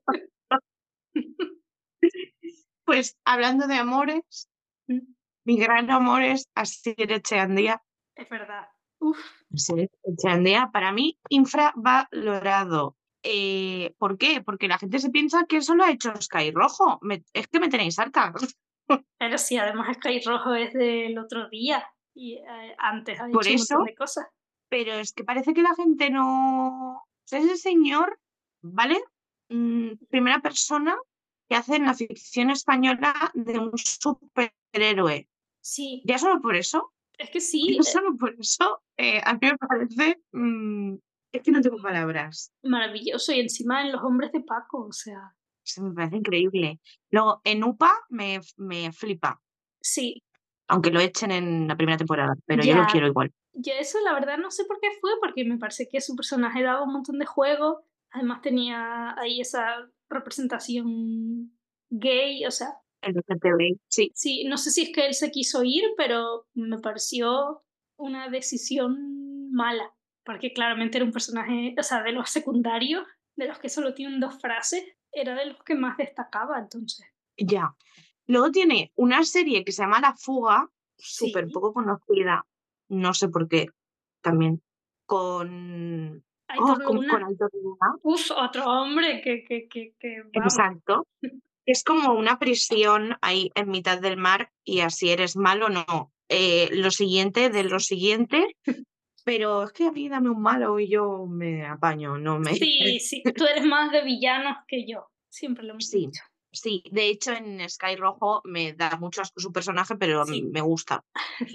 Pues hablando de amores, mi gran amor es Asier Echeandía. Es verdad. Uf, Asier Echeandía, para mí, infravalorado. ¿Por qué? Porque la gente se piensa que eso lo ha hecho Sky Rojo. Es que me tenéis harta. pero sí, además Sky Rojo es del otro día y antes ha Por hecho un montón eso, de cosas. pero es que parece que la gente no. O sea, ese señor, ¿vale? Primera persona que hace en la ficción española de un superhéroe. Sí, Ya solo por eso, es que ya sí, solo por eso, a mí me parece. Es que no tengo palabras. maravilloso. Y encima en Los Hombres de Paco, o sea, Eso me parece increíble. Luego, en UPA me flipa, sí, aunque lo echen en la primera temporada, pero yo lo ya. quiero igual. Yo eso la verdad no sé por qué fue, porque me parece que su personaje daba un montón de juego, además tenía ahí esa representación gay, o sea, El LGTBI, sí, sí, no sé si es que él se quiso ir, pero me pareció una decisión mala, porque claramente era un personaje, o sea, de los secundarios, de los que solo tienen 2 frases, era de los que más destacaba, entonces. ya. Luego tiene una serie que se llama La Fuga, súper Sí, poco conocida, no sé por qué, también. Con, Aitor con Luna. Aitor Luna, Uf, otro hombre que vamos. exacto. Es como una prisión ahí en mitad del mar y así eres malo, no. Lo siguiente de lo siguiente, pero es que a mí dame un malo y yo me apaño, no me... Sí, sí, tú eres más de villanos que yo, siempre lo hemos Sí, dicho. sí. De hecho, en Sky Rojo me da mucho asco su personaje, pero Sí. me gusta.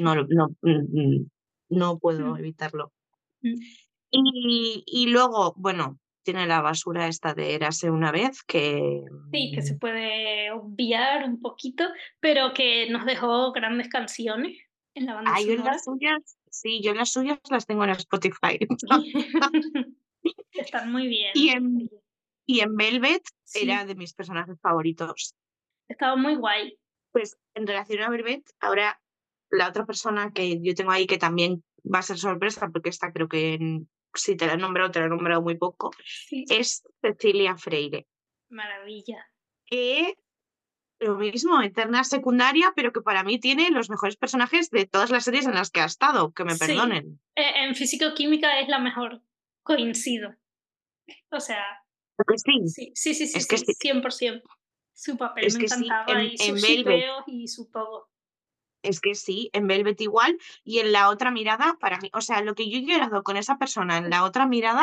No puedo Mm, evitarlo. mm. Y luego, bueno, tiene la basura esta de Érase una vez, que Sí, que se puede obviar un poquito, pero que nos dejó grandes canciones en la banda yo en sonora. las suyas, sí, yo en las suyas las tengo en Spotify. Están muy Y bien. en, y en Velvet Sí, era de mis personajes favoritos. estaba muy guay. Pues en relación a Velvet, ahora la otra persona que yo tengo ahí que también va a ser sorpresa, porque esta creo que si te la he nombrado, te la he nombrado muy poco, Sí, es Cecilia Freire. maravilla. Que lo mismo, eterna secundaria, pero que para mí tiene los mejores personajes de todas las series en las que ha estado, que me Sí, perdonen. en físico-química es la mejor, coincido. O sea, Porque sí, sí, sí, sí, sí, es que sí, sí, 100%. Su papel es me que sí, encantaba y en sus Velvet, shipeos y su todo. es que sí, en Velvet igual, y en la otra mirada, para mí, o sea, lo que yo he llorado con esa persona en la otra mirada,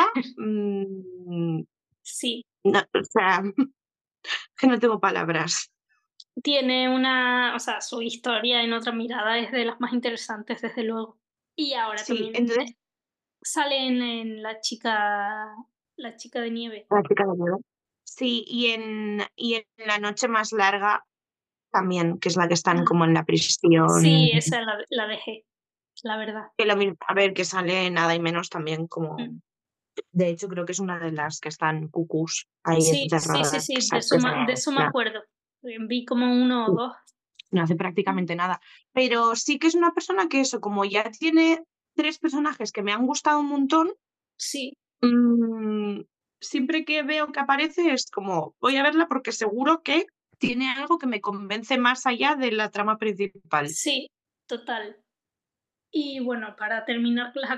Sí, no, o sea, que no tengo palabras. tiene una, o sea, su historia en otra mirada es de las más interesantes, desde luego. Y ahora Sí, también entonces, sale en La chica de nieve. la chica de nieve. Sí, y en La noche más larga también, que es la que están Ah, como en la prisión. sí, esa la dejé, la verdad. Que lo mismo, a ver, que sale nada y menos también como. Mm. De hecho, creo que es una de las que están cucús ahí Sí, sí, sí, encerradas. sí, de eso me Claro, acuerdo. Vi como uno o dos. no hace Mm. prácticamente nada. Pero sí que es una persona que eso, como ya tiene tres personajes que me han gustado un montón, Sí, mm, siempre que veo que aparece es como, voy a verla porque seguro que tiene algo que me convence más allá de la trama principal. sí, total. Y bueno, para terminar con las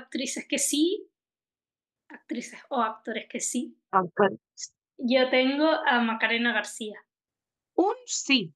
actrices o actores que sí, Aunque yo tengo a Macarena García. un sí.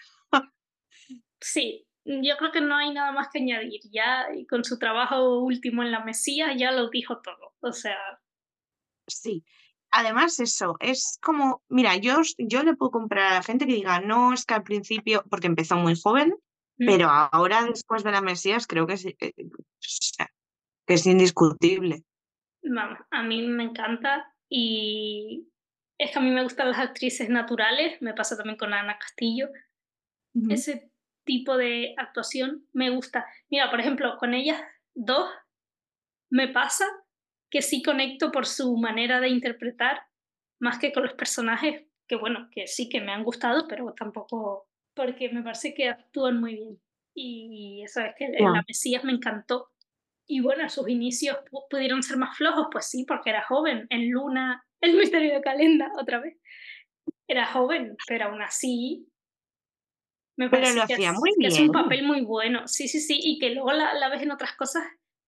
Sí, yo creo que no hay nada más que añadir. Ya y con su trabajo último en La Mesías ya lo dijo todo. O sea, Sí. Además, eso, es como, mira, yo le puedo comprar a la gente que diga, no, es que al principio, porque empezó muy joven, mm, pero ahora después de la Mesías creo que, o sea, que es indiscutible. vamos, a mí me encanta y es que a mí me gustan las actrices naturales, me pasa también con Ana Castillo. Ujú. Ese tipo de actuación me gusta. Mira, por ejemplo, con ellas dos me pasa que sí conecto por su manera de interpretar, más que con los personajes, que bueno, que sí que me han gustado, pero tampoco porque me parece que actúan muy bien. Y eso es que en Ya. La Mesías me encantó. Y bueno, sus inicios pudieron ser más flojos, pues sí, porque era joven. En Luna, el misterio de Calenda, otra vez. Era joven, pero aún así me Pero parece lo hacía muy que es un bien. papel muy bueno. Sí, sí, sí, y que luego la ves en otras cosas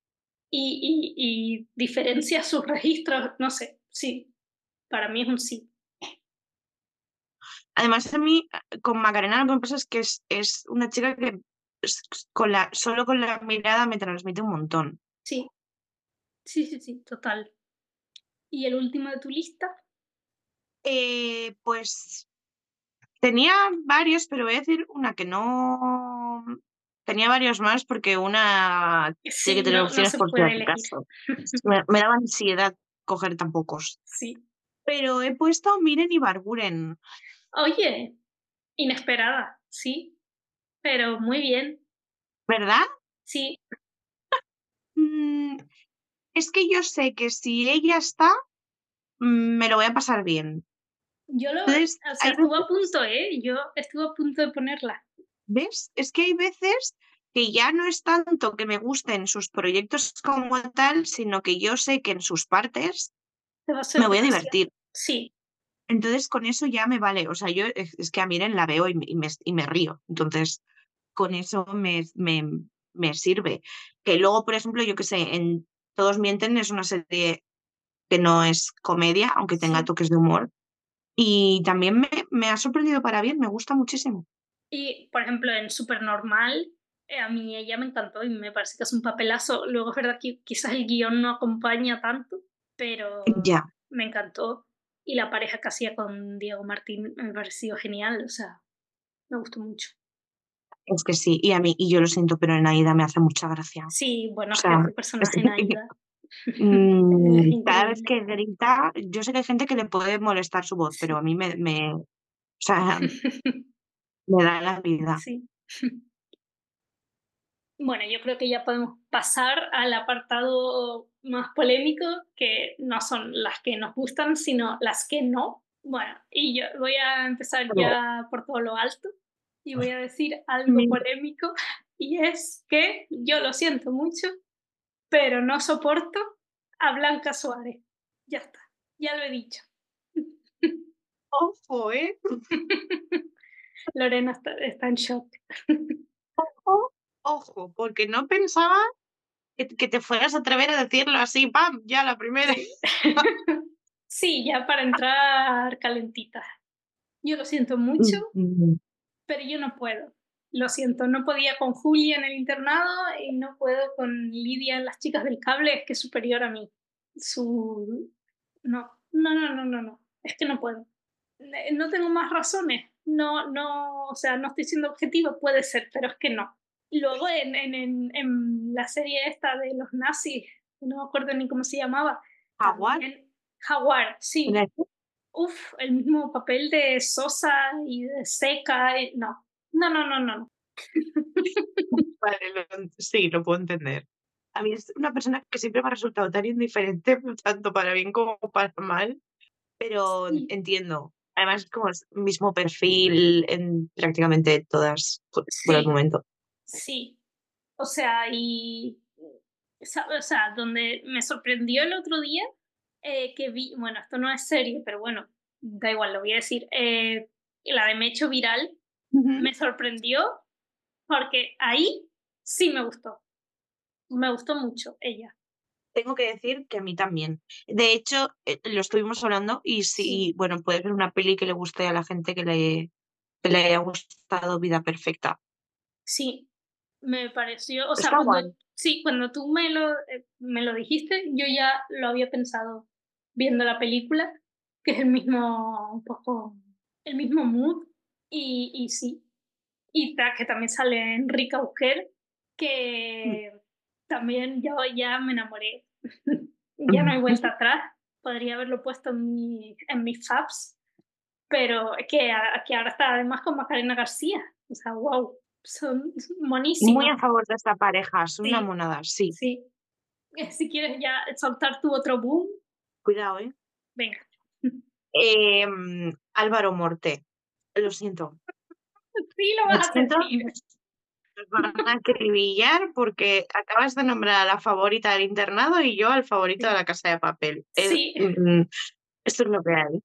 y diferencia sus registros, no sé, sí, para mí es un sí. Además, a mí, con Macarena lo que me pasa es que es una chica que solo con la mirada me transmite un montón. Sí, sí, sí, sí, total. ¿Y el último de tu lista? Pues tenía varios, pero voy a decir una que no. Tenía varios más porque una tiene que Sí, tener no, no opciones se por si puede elegir. acaso. Me daba ansiedad coger tan pocos. Sí. Pero he puesto a Miren y Barburen, Oye, inesperada, sí, pero muy bien. ¿verdad? Sí, Mm, es que yo sé que si ella está, me lo voy a pasar bien. Entonces, o sea, hay estuvo a veces, punto, ¿eh? Yo estuve a punto de ponerla. ¿ves? Es que hay veces que ya no es tanto que me gusten sus proyectos como tal, sino que yo sé que en sus partes Te va a me hacer voy a gracia. divertir. Sí, Entonces, con eso ya me vale. O sea, yo es que a Miren la veo y me río. Entonces, con eso me sirve. Que luego, por ejemplo, yo qué sé, en Todos mienten es una serie que no es comedia, aunque tenga Sí. toques de humor. Y también me ha sorprendido para bien, me gusta muchísimo. Y, por ejemplo, en Supernormal, a mí ella me encantó y me parece que es un papelazo. Luego es verdad que quizás el guión no acompaña tanto, pero Ya, me encantó. Y la pareja que hacía con Diego Martín me pareció genial, o sea, me gustó mucho. es que sí, y yo lo siento, pero en Aida me hace mucha gracia. Sí, O bueno, es que sea, ese es personaje en que, Aida es cada vez increíble. que grita, yo sé que hay gente que le puede molestar su voz, pero Sí. a mí o sea, me da la vida. Sí. Bueno, yo creo que ya podemos pasar al apartado más polémico, que no son las que nos gustan, sino las que no. Bueno, y yo voy a empezar ya por todo lo alto y voy a decir algo polémico, y es que yo lo siento mucho, pero no soporto a Blanca Suárez. Ya está, ya lo he dicho. Ojo, ¿eh? Lorena está en shock. Ojo, ojo, porque no pensaba que te fueras a atrever a decirlo así, ¡pam! Ya la primera. Sí. Sí, ya para entrar calentita. Yo lo siento mucho, Mm, pero yo no puedo. Lo siento, no podía con Julia en el internado y no puedo con Lidia en Las chicas del cable, es que es superior a mí. Su... No, no, no, no, no, no, es que no puedo. No tengo más razones, no, no, o sea, no estoy siendo objetiva, puede ser, pero es que no. Luego en la serie esta de los nazis, no me acuerdo ni cómo se llamaba, Jaguar. también Jaguar, sí, uf, el mismo papel de sosa y de seca, no, no, no, no, no. Vale, sí, lo puedo entender. A mí es una persona que siempre me ha resultado tan indiferente, tanto para bien como para mal, pero Sí, entiendo. Además, como es mismo perfil en prácticamente todas por el sí, momento. sí. O sea, o sea, donde me sorprendió el otro día, que vi, bueno, esto no es serie, pero bueno, da igual, lo voy a decir, la de Mecho Viral, Ujú. me sorprendió porque ahí sí me gustó mucho ella, Tengo que decir que a mí también. De hecho, lo estuvimos hablando y sí, sí, bueno, puede ser una peli que le guste a la gente que le haya gustado Vida Perfecta. sí, me pareció, o sea, Está guay. sí, cuando tú me lo dijiste, yo ya lo había pensado viendo la película, que es el mismo, un poco, el mismo mood, y sí, que también sale Enrique Auquer, que también yo ya me enamoré, ya no hay vuelta atrás, podría haberlo puesto en mis faps, pero que ahora está además con Macarena García, o sea, wow, son Muy monísimos. a favor de esta pareja, son una Sí, monada, sí. sí. Si quieres ya soltar tu otro boom, Cuidado, ¿eh? venga. Álvaro Morte, lo siento. Sí lo Lo vas a siento, decir. nos van a acribillar porque acabas de nombrar a la favorita del internado y yo al favorito de Sí. La Casa de Papel. Sí. Esto es lo que hay.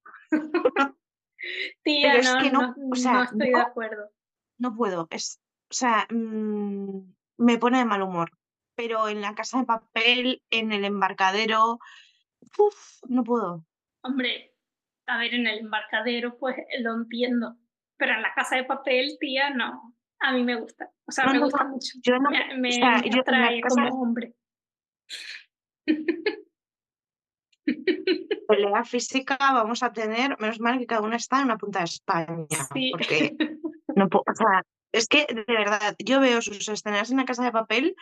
Tía, Pero es no, que no, no, o no sea, estoy de acuerdo. no puedo. O sea, me pone de mal humor. Pero en La Casa de Papel, en El Embarcadero, uf, no puedo. Hombre, a ver, en el embarcadero, pues lo entiendo. Pero en la casa de papel, tía, no. A mí me gusta. O sea, No, me no, gusta no. mucho. Yo no, o sea, Me yo en La atrae Casa como hombre. pelea física vamos a tener, menos mal que cada una está en una punta de España, Sí. porque no puedo, o sea, es que de verdad, yo veo sus escenas en La Casa de Papel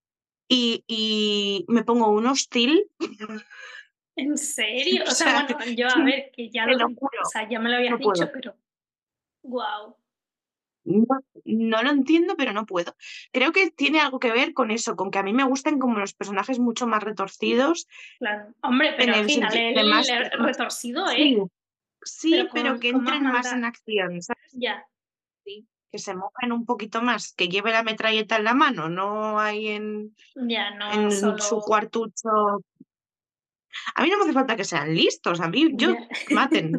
y me pongo un hostil, ¿En serio? o O sea, sea, bueno, yo a ver, que ya te lo, lo o juro, sea, ya me lo habías no dicho, puedo. pero wow. No, no lo entiendo, pero no puedo. Creo que tiene algo que ver con eso, con que a mí me gustan como los personajes mucho más retorcidos, Claro. Hombre, pero en al el final sentido de él más, retorcido es, sí, pero sí, pero que con más entren más maldad. en acción, ¿sabes? Ya, Sí, que se mojen un poquito más, que lleve la metralleta en la mano, no ahí ya, no en su solo. cuartucho. A mí no me hace falta que sean listos, a mí yo Ya. que maten.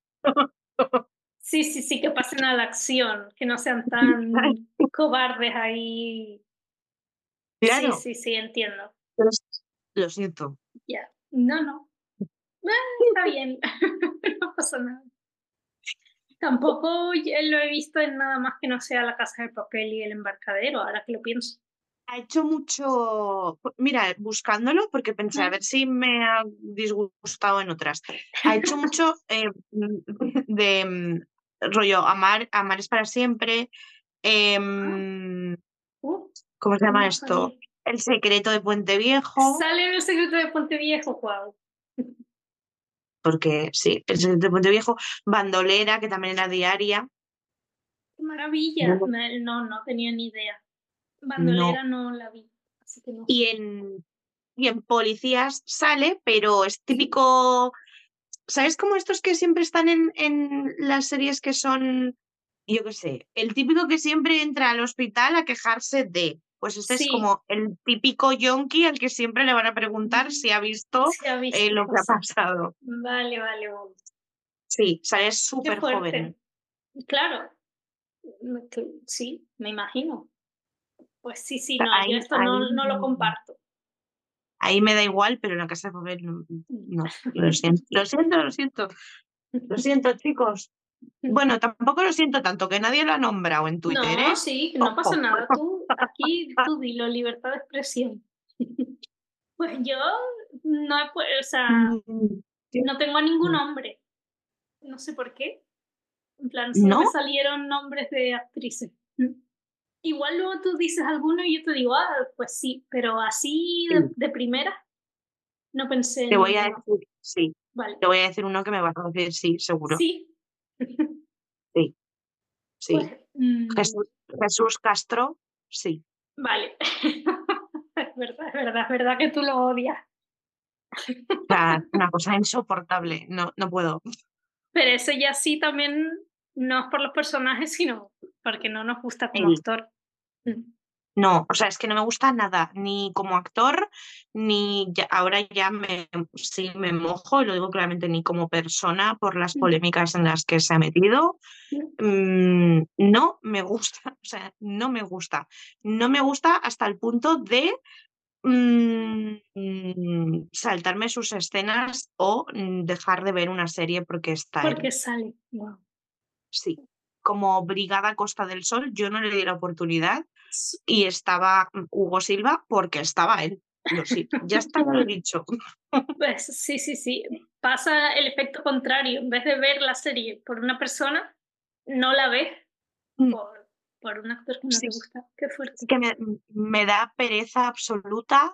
Sí, sí, sí, que pasen a la acción, que no sean tan cobardes ahí. Claro, sí, entiendo. pues, lo siento. Ya. No. Está bien. No pasa nada. Tampoco lo he visto en nada más que no sea La Casa de Papel y El Embarcadero, ahora que lo pienso. Ha hecho mucho, mira, buscándolo, porque pensé a Mm. ver si me ha disgustado en otras. Ha hecho mucho de rollo amar es para siempre. Ah, em, ¿Cómo se llama no sabía. esto? El secreto de Puente Viejo, Sale en El secreto de Ponte Viejo, guau. porque sí, el secreto de Puente Viejo, Bandolera, que también era diaria. Qué maravilla. Bueno, No tenía ni idea. no. Bandolera no la vi, así que no Y sé. en Policías sale, pero es típico. ¿Sabes cómo estos que siempre están en las series que son, yo qué sé, el típico que siempre entra al hospital a quejarse de? Pues este es Sí, como el típico yonki al que siempre le van a preguntar si ha visto se ha visto lo que ha cosas. pasado. Vale. Sí, sale Qué súper joven. fuerte. Claro, sí, me imagino. Pues sí, no, yo Ahí, esto ahí, no lo comparto. ahí me da igual, pero en la casa de papel no, no, lo siento, lo siento, chicos. Bueno, tampoco lo siento tanto, que nadie lo ha nombrado en Twitter, No, ¿eh? sí, no pasa Ojo. nada. Aquí tú dilo, libertad de expresión. Pues yo no o sea, Mm, no tengo ningún nombre. No sé por qué. En plan, solo me ¿No? salieron nombres de actrices. Igual luego tú dices alguno y yo te digo, pues sí, pero así Sí. de primera no pensé Te en voy a ninguno. decir, sí. Vale. Te voy a decir uno que me vas a decir sí, seguro. Sí. Sí, Pues sí. Jesús Castro, sí. vale. Es verdad que tú lo odias. O sea, una cosa insoportable. No, no puedo. Pero eso ya sí también no es por los personajes, sino porque no nos gusta como Él. actor. Mm. No, o sea, es que no me gusta nada, ni como actor, ahora ya sí me mojo, y lo digo claramente, ni como persona por las polémicas en las que se ha metido. No me gusta, o sea, no me gusta. No me gusta hasta el punto de saltarme sus escenas o dejar de ver una serie porque está Porque él. sale. Wow. Sí. Como Brigada Costa del Sol, yo no le di la oportunidad y estaba Hugo Silva porque estaba él. Lo sí, ya está, ya lo he dicho. Pues sí. Pasa el efecto contrario. En vez de ver la serie por una persona, no la ves por un actor que no Sí, te gusta. Qué es fuerte. que me da pereza absoluta.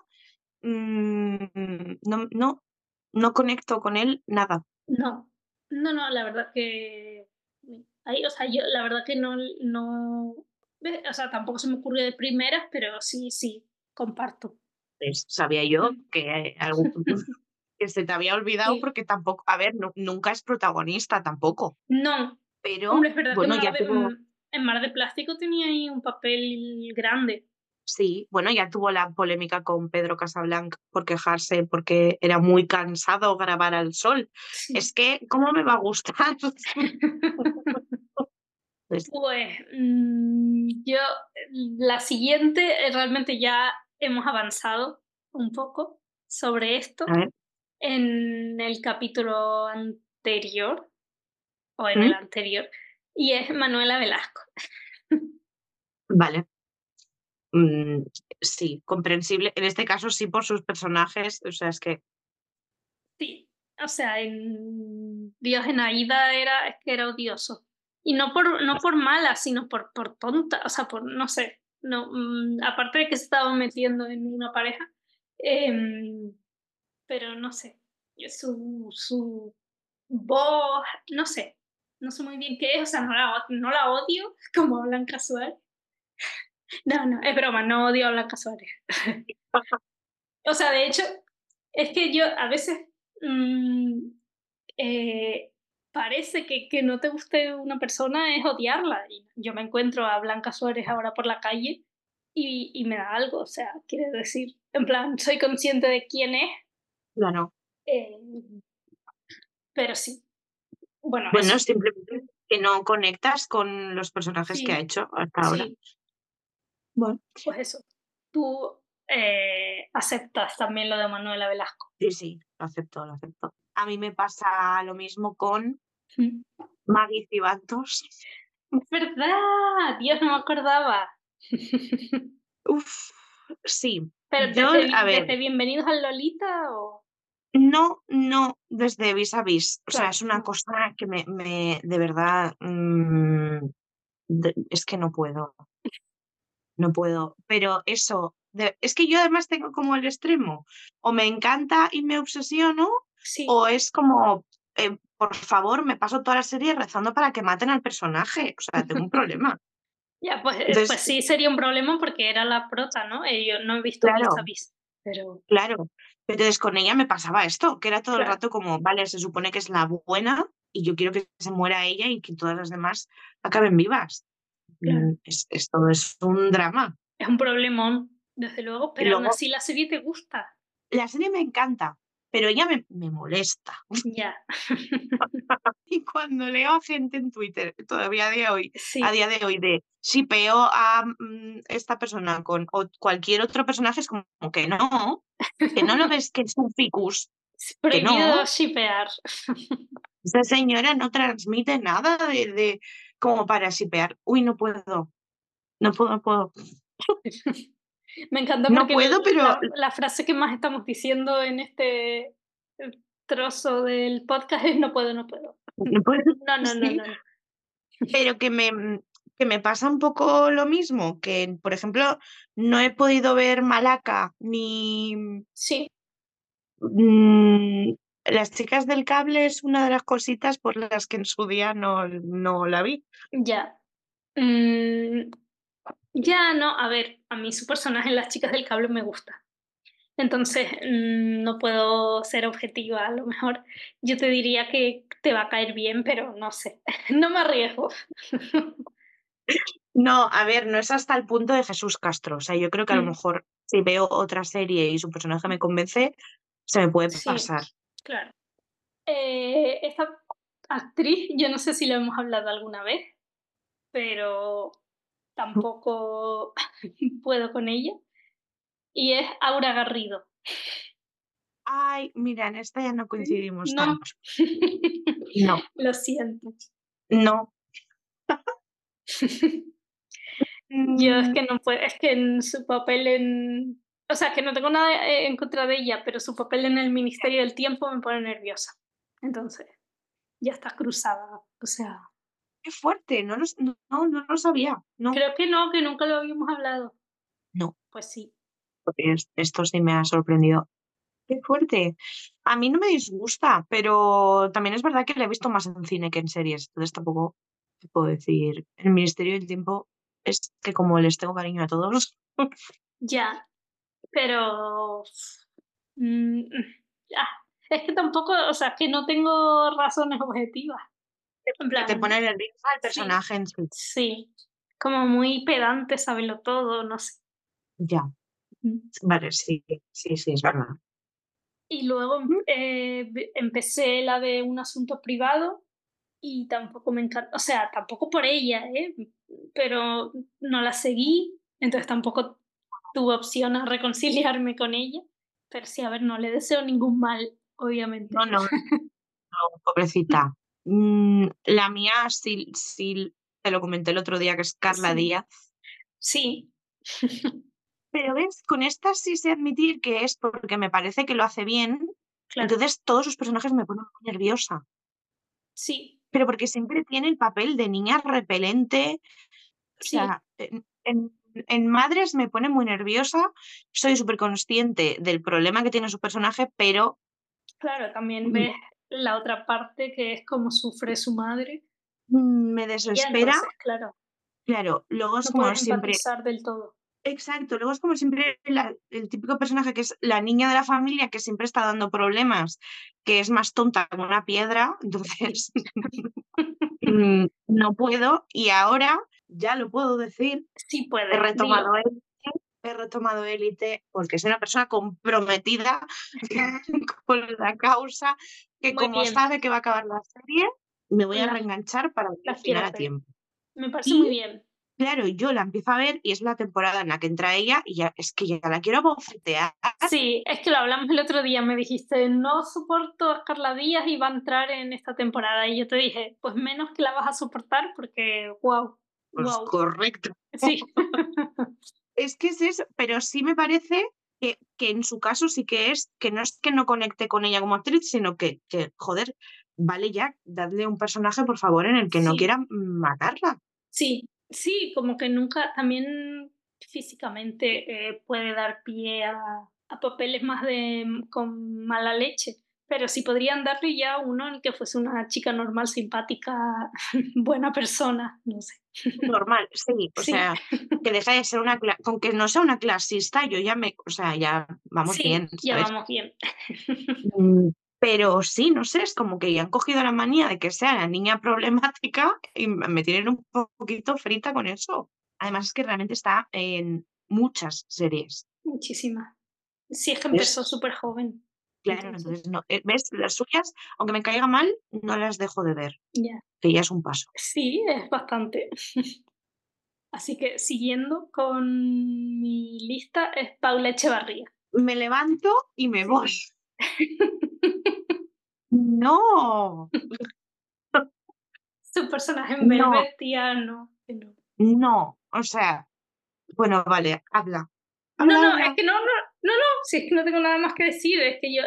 No conecto con él nada. No, la verdad que o sea, yo la verdad que no, o sea, tampoco se me ocurrió de primeras, pero sí, comparto. Pues, sabía yo Mm. que, que se te había olvidado Sí. porque tampoco, a ver, nunca es protagonista tampoco, No, hombre, pero es verdad que bueno, ya tuvo, En Mar de Plástico tenía ahí un papel grande. sí, bueno, ya tuvo la polémica con Pedro Casablanca por quejarse porque era muy cansado grabar al sol. Sí. Es que, ¿cómo me va a gustar? Pues, Pues yo, la siguiente, realmente ya hemos avanzado un poco sobre a esto ver, en el capítulo anterior, o en el ¿mm? anterior, y es Manuela Velasco. Vale. Mm, sí, comprensible. En este caso sí por sus personajes, o sea, es que Sí, o sea, en Dios en Aida es que era odioso. Y no por mala, sino por tonta, o sea, por, no sé, no, aparte de que se estaba metiendo en una pareja, em, pero no sé, su voz, no sé muy bien qué es, o sea, no la odio como Blanca Suárez. No, es broma, no odio a Blanca Suárez. O sea, de hecho, es que yo a veces mm, eh, parece que no te guste una persona es odiarla. Y yo me encuentro a Blanca Suárez ahora por la calle y me da algo, o sea, quiere decir, en plan, soy consciente de quién es, claro. eh, pero sí, bueno, Bueno, eso, simplemente que no conectas con los personajes que ha sí, hecho hasta ahora. sí, Bueno, pues eso. ¿Tú aceptas también lo de Manuela Velasco. Sí, lo acepto, lo acepto. A mí me pasa lo mismo con Mm. Maggie Cibantos. Es verdad, Dios, no me acordaba. Uf, sí. Pero Yo, a ver, desde Bienvenidos al Lolita o... no, desde Vis a Vis. O sea, Claro, es una cosa que de verdad, es que no puedo. No puedo, pero eso, es que yo además tengo como el extremo, o me encanta y me obsesiono, sí. o es como, por favor, me paso toda la serie rezando para que maten al personaje, o sea, tengo un problema. Ya, pues Entonces, sí sería un problema porque era la prota, ¿no? Yo no he visto Vis a claro, Vis, pero claro, entonces con ella me pasaba esto, que era todo el claro, rato como, vale, se supone que es la buena y yo quiero que se muera ella y que todas las demás acaben vivas. claro. Esto es un drama. Es un problemón, desde luego, Y pero aún luego, así la serie te gusta. la serie me encanta, pero ella me molesta. Ya. Y cuando leo a gente en Twitter, todavía a Sí. día de hoy, de shipeo a esta persona con cualquier otro personaje, es como que no lo ves que es un ficus, Es que prohibido no. shippear. Esta señora no transmite nada de como para shipear. Uy, no puedo. Me encanta No porque puedo, pero la frase que más estamos diciendo en este trozo del podcast es no puedo, no puedo. no puedo, No, no, no, sí, no. pero que me pasa un poco lo mismo, que por ejemplo no he podido ver Malaca ni Sí, Las chicas del cable es una de las cositas por las que en su día no la vi. ya. Mm, ya, no, a ver, a mí su personaje en Las chicas del cable me gusta. Entonces, no puedo ser objetiva. A lo mejor yo te diría que te va a caer bien, pero no sé. No me arriesgo. No, a ver, no es hasta el punto de Jesús Castro. O sea, yo creo que a lo Mm, mejor si veo otra serie y su personaje me convence, se me puede sí, pasar. claro. Esta actriz, yo no sé si lo hemos hablado alguna vez, pero tampoco puedo con ella. Y es Aura Garrido. Ay, mira, en esta ya no coincidimos No, tanto. No, lo siento. no. Yo es Mm, que no puedo, es que en su papel en... O sea, que no tengo nada en contra de ella, pero su papel en el Ministerio del Tiempo me pone nerviosa. Entonces, ya está cruzada. O sea, qué fuerte, no lo sabía. No, creo que no, que nunca lo habíamos hablado. no, Pues sí. porque esto sí me ha sorprendido. Qué fuerte. A mí no me disgusta, pero también es verdad que la he visto más en cine que en series. Entonces tampoco te puedo decir. El Ministerio del Tiempo es que como les tengo cariño a todos, Ya, pero... mm, ya. Es que tampoco, o sea, es que no tengo razones objetivas. En que te plan, pone nerviosa el sí, personaje en sí. sí. Como muy pedante, saberlo todo, no sé. Ya, vale, sí, es verdad. Y luego Mm, empecé la de Un asunto privado y tampoco me encanta, o sea, tampoco por ella, ¿eh? Pero no la seguí, entonces tampoco tuve opción a reconciliarme con ella. Pero sí, a ver, no le deseo ningún mal, obviamente. no, pobrecita. La mía sí, te lo comenté el otro día, que es Carla Sí, Díaz. sí, Pero ves, con esta sí sé admitir que es porque me parece que lo hace bien. claro, Entonces todos sus personajes me ponen muy nerviosa. sí, Pero porque siempre tiene el papel de niña repelente. O sí, sea, en Madres me pone muy nerviosa. Soy súper consciente del problema que tiene su personaje, pero claro, también mm, ves la otra parte que es como sufre su madre. me Y ya desespera. entonces, claro, Claro, luego es no como puedes siempre. empatizar del todo. Exacto, luego es como siempre el típico personaje que es la niña de la familia que siempre está dando problemas, que es más tonta que una piedra, Sí. entonces no puedo y ahora ya lo puedo decir, Sí he puedes, retomado dilo. Élite, he retomado Élite porque soy una persona comprometida con la causa, que Muy como bien, sabe que va a acabar la serie, me voy a la, reenganchar para ver el la final quiero a ver. tiempo. Me parece muy Y bien. Claro, yo la empiezo a ver y es la temporada en la que entra ella y ya es que ya la quiero bofetear. Sí, es que lo hablamos el otro día, me dijiste, no soporto a Carla Díaz y va a entrar en esta temporada. Y yo te dije, pues menos que la vas a soportar porque, wow, Pues wow. correcto. Sí, Es que es eso, pero sí me parece que en su caso sí que no es que no conecte con ella como actriz, sino joder, vale ya, dadle un personaje, por favor, en el que no sí, quiera matarla. sí, sí, como que nunca, también físicamente puede dar pie a papeles más con mala leche. Pero sí podrían darle ya uno en el que fuese una chica normal, simpática, buena persona, no sé. Normal, sí, o Sí, sea, que deja de ser con que no sea una clasista, yo ya o sea, ya vamos sí, bien, ya ¿sabes? vamos bien. Pero sí, no sé, es como que ya han cogido la manía de que sea la niña problemática y me tienen un poquito frita con eso. Además es que realmente está en muchas series. Muchísimas. Sí, es que empezó Es súper joven. claro, Entonces, entonces no, ¿ves? Las suyas, aunque me caiga mal, no las dejo de ver, ya. que ya es un paso. Sí, es bastante. Así que siguiendo con mi lista es Paula Echevarría. Me levanto y me Sí. voy. No, Su personaje en no, Velvet, tía, no, que no. no. O sea, bueno, vale, habla. No, Habla, no, es habla. que no, si es que no tengo nada más que decir, es que yo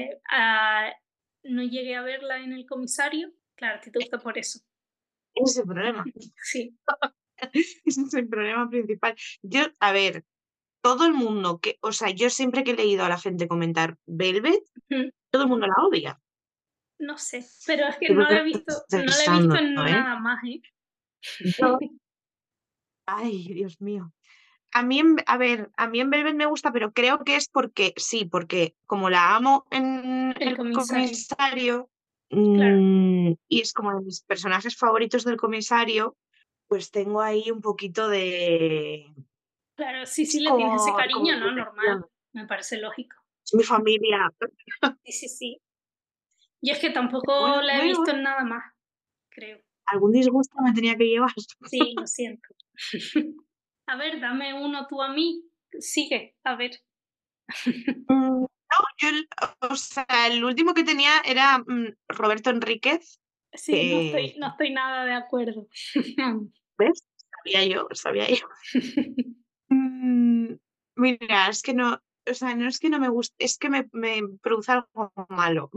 no llegué a verla en El Comisario. Claro, a ti te gusta por eso. Ese es el problema. Sí. Ese es el problema principal. Yo, a ver, todo el mundo o sea, yo siempre que he leído a la gente comentar Velvet, Ujú. todo el mundo la odia. No sé, pero es que Yo no creo la he que visto, estoy no la he visto pensando, en ¿eh? nada más, ¿eh? Yo, ay, Dios mío. A ver, a mí en Velvet me gusta, pero creo que es porque, sí, porque como la amo en El El Comisario. Comisario, Claro, y es como de mis personajes favoritos del Comisario, pues tengo ahí un poquito de, claro, sí, sí es le tienes ese como cariño, ¿no? Normal, protección. me parece lógico. Es mi familia. Sí, sí, sí. Y es que Bueno, tampoco la he bueno, visto bueno, en nada más, creo. algún disgusto me tenía que llevar. Sí, lo siento. A ver, dame uno tú a mí. Sigue, a ver. No, yo, o sea, el último que tenía era Roberto Enríquez, Sí, que, no estoy nada de acuerdo. ¿ves? Sabía yo, sabía yo. Mm, Mira, es que no, o sea, no es que no me guste, es que me produce algo malo.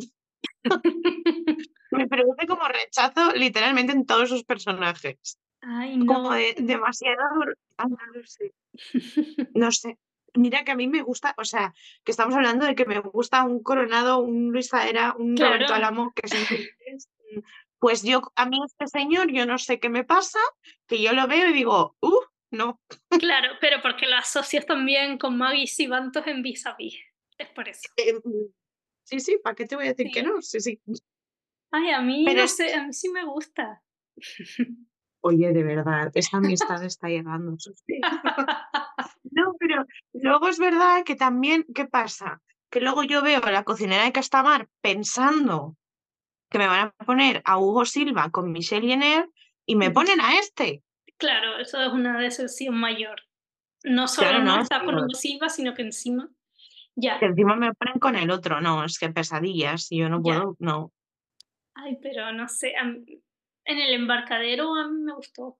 Me produce como rechazo literalmente en todos sus personajes. Ay, Como no. demasiado, no lo sé, no sé. Mira que a mí me gusta, o sea, que estamos hablando de que me gusta un Coronado, un Luis Zaera, un Roberto Claro, Alamo, que son actores. Pues yo, a mí este señor, yo no sé qué me pasa, que yo lo veo y digo, no. claro, pero porque lo asocias también con Maggie Sibantos en Vis a Vis. Es por eso. Sí, sí, ¿para qué te voy a decir que Sí. no? Sí, sí. Ay, a mí Pero no es, sé, a mí sí me gusta. oye, de verdad, esta amistad está llegando. Sofía. No, pero luego es verdad que también, ¿qué pasa? Que luego yo veo a la cocinera de Castamar pensando que me van a poner a Hugo Silva con Michelle Jenner y me ponen a este. Claro, eso es una decepción mayor. No solo Claro, no no, está sí, con Hugo Silva, sino que encima, que ya, encima me ponen con el otro. No, es que pesadillas, yo no ya. puedo, no, Ay, pero no sé, en el embarcadero a mí me gustó.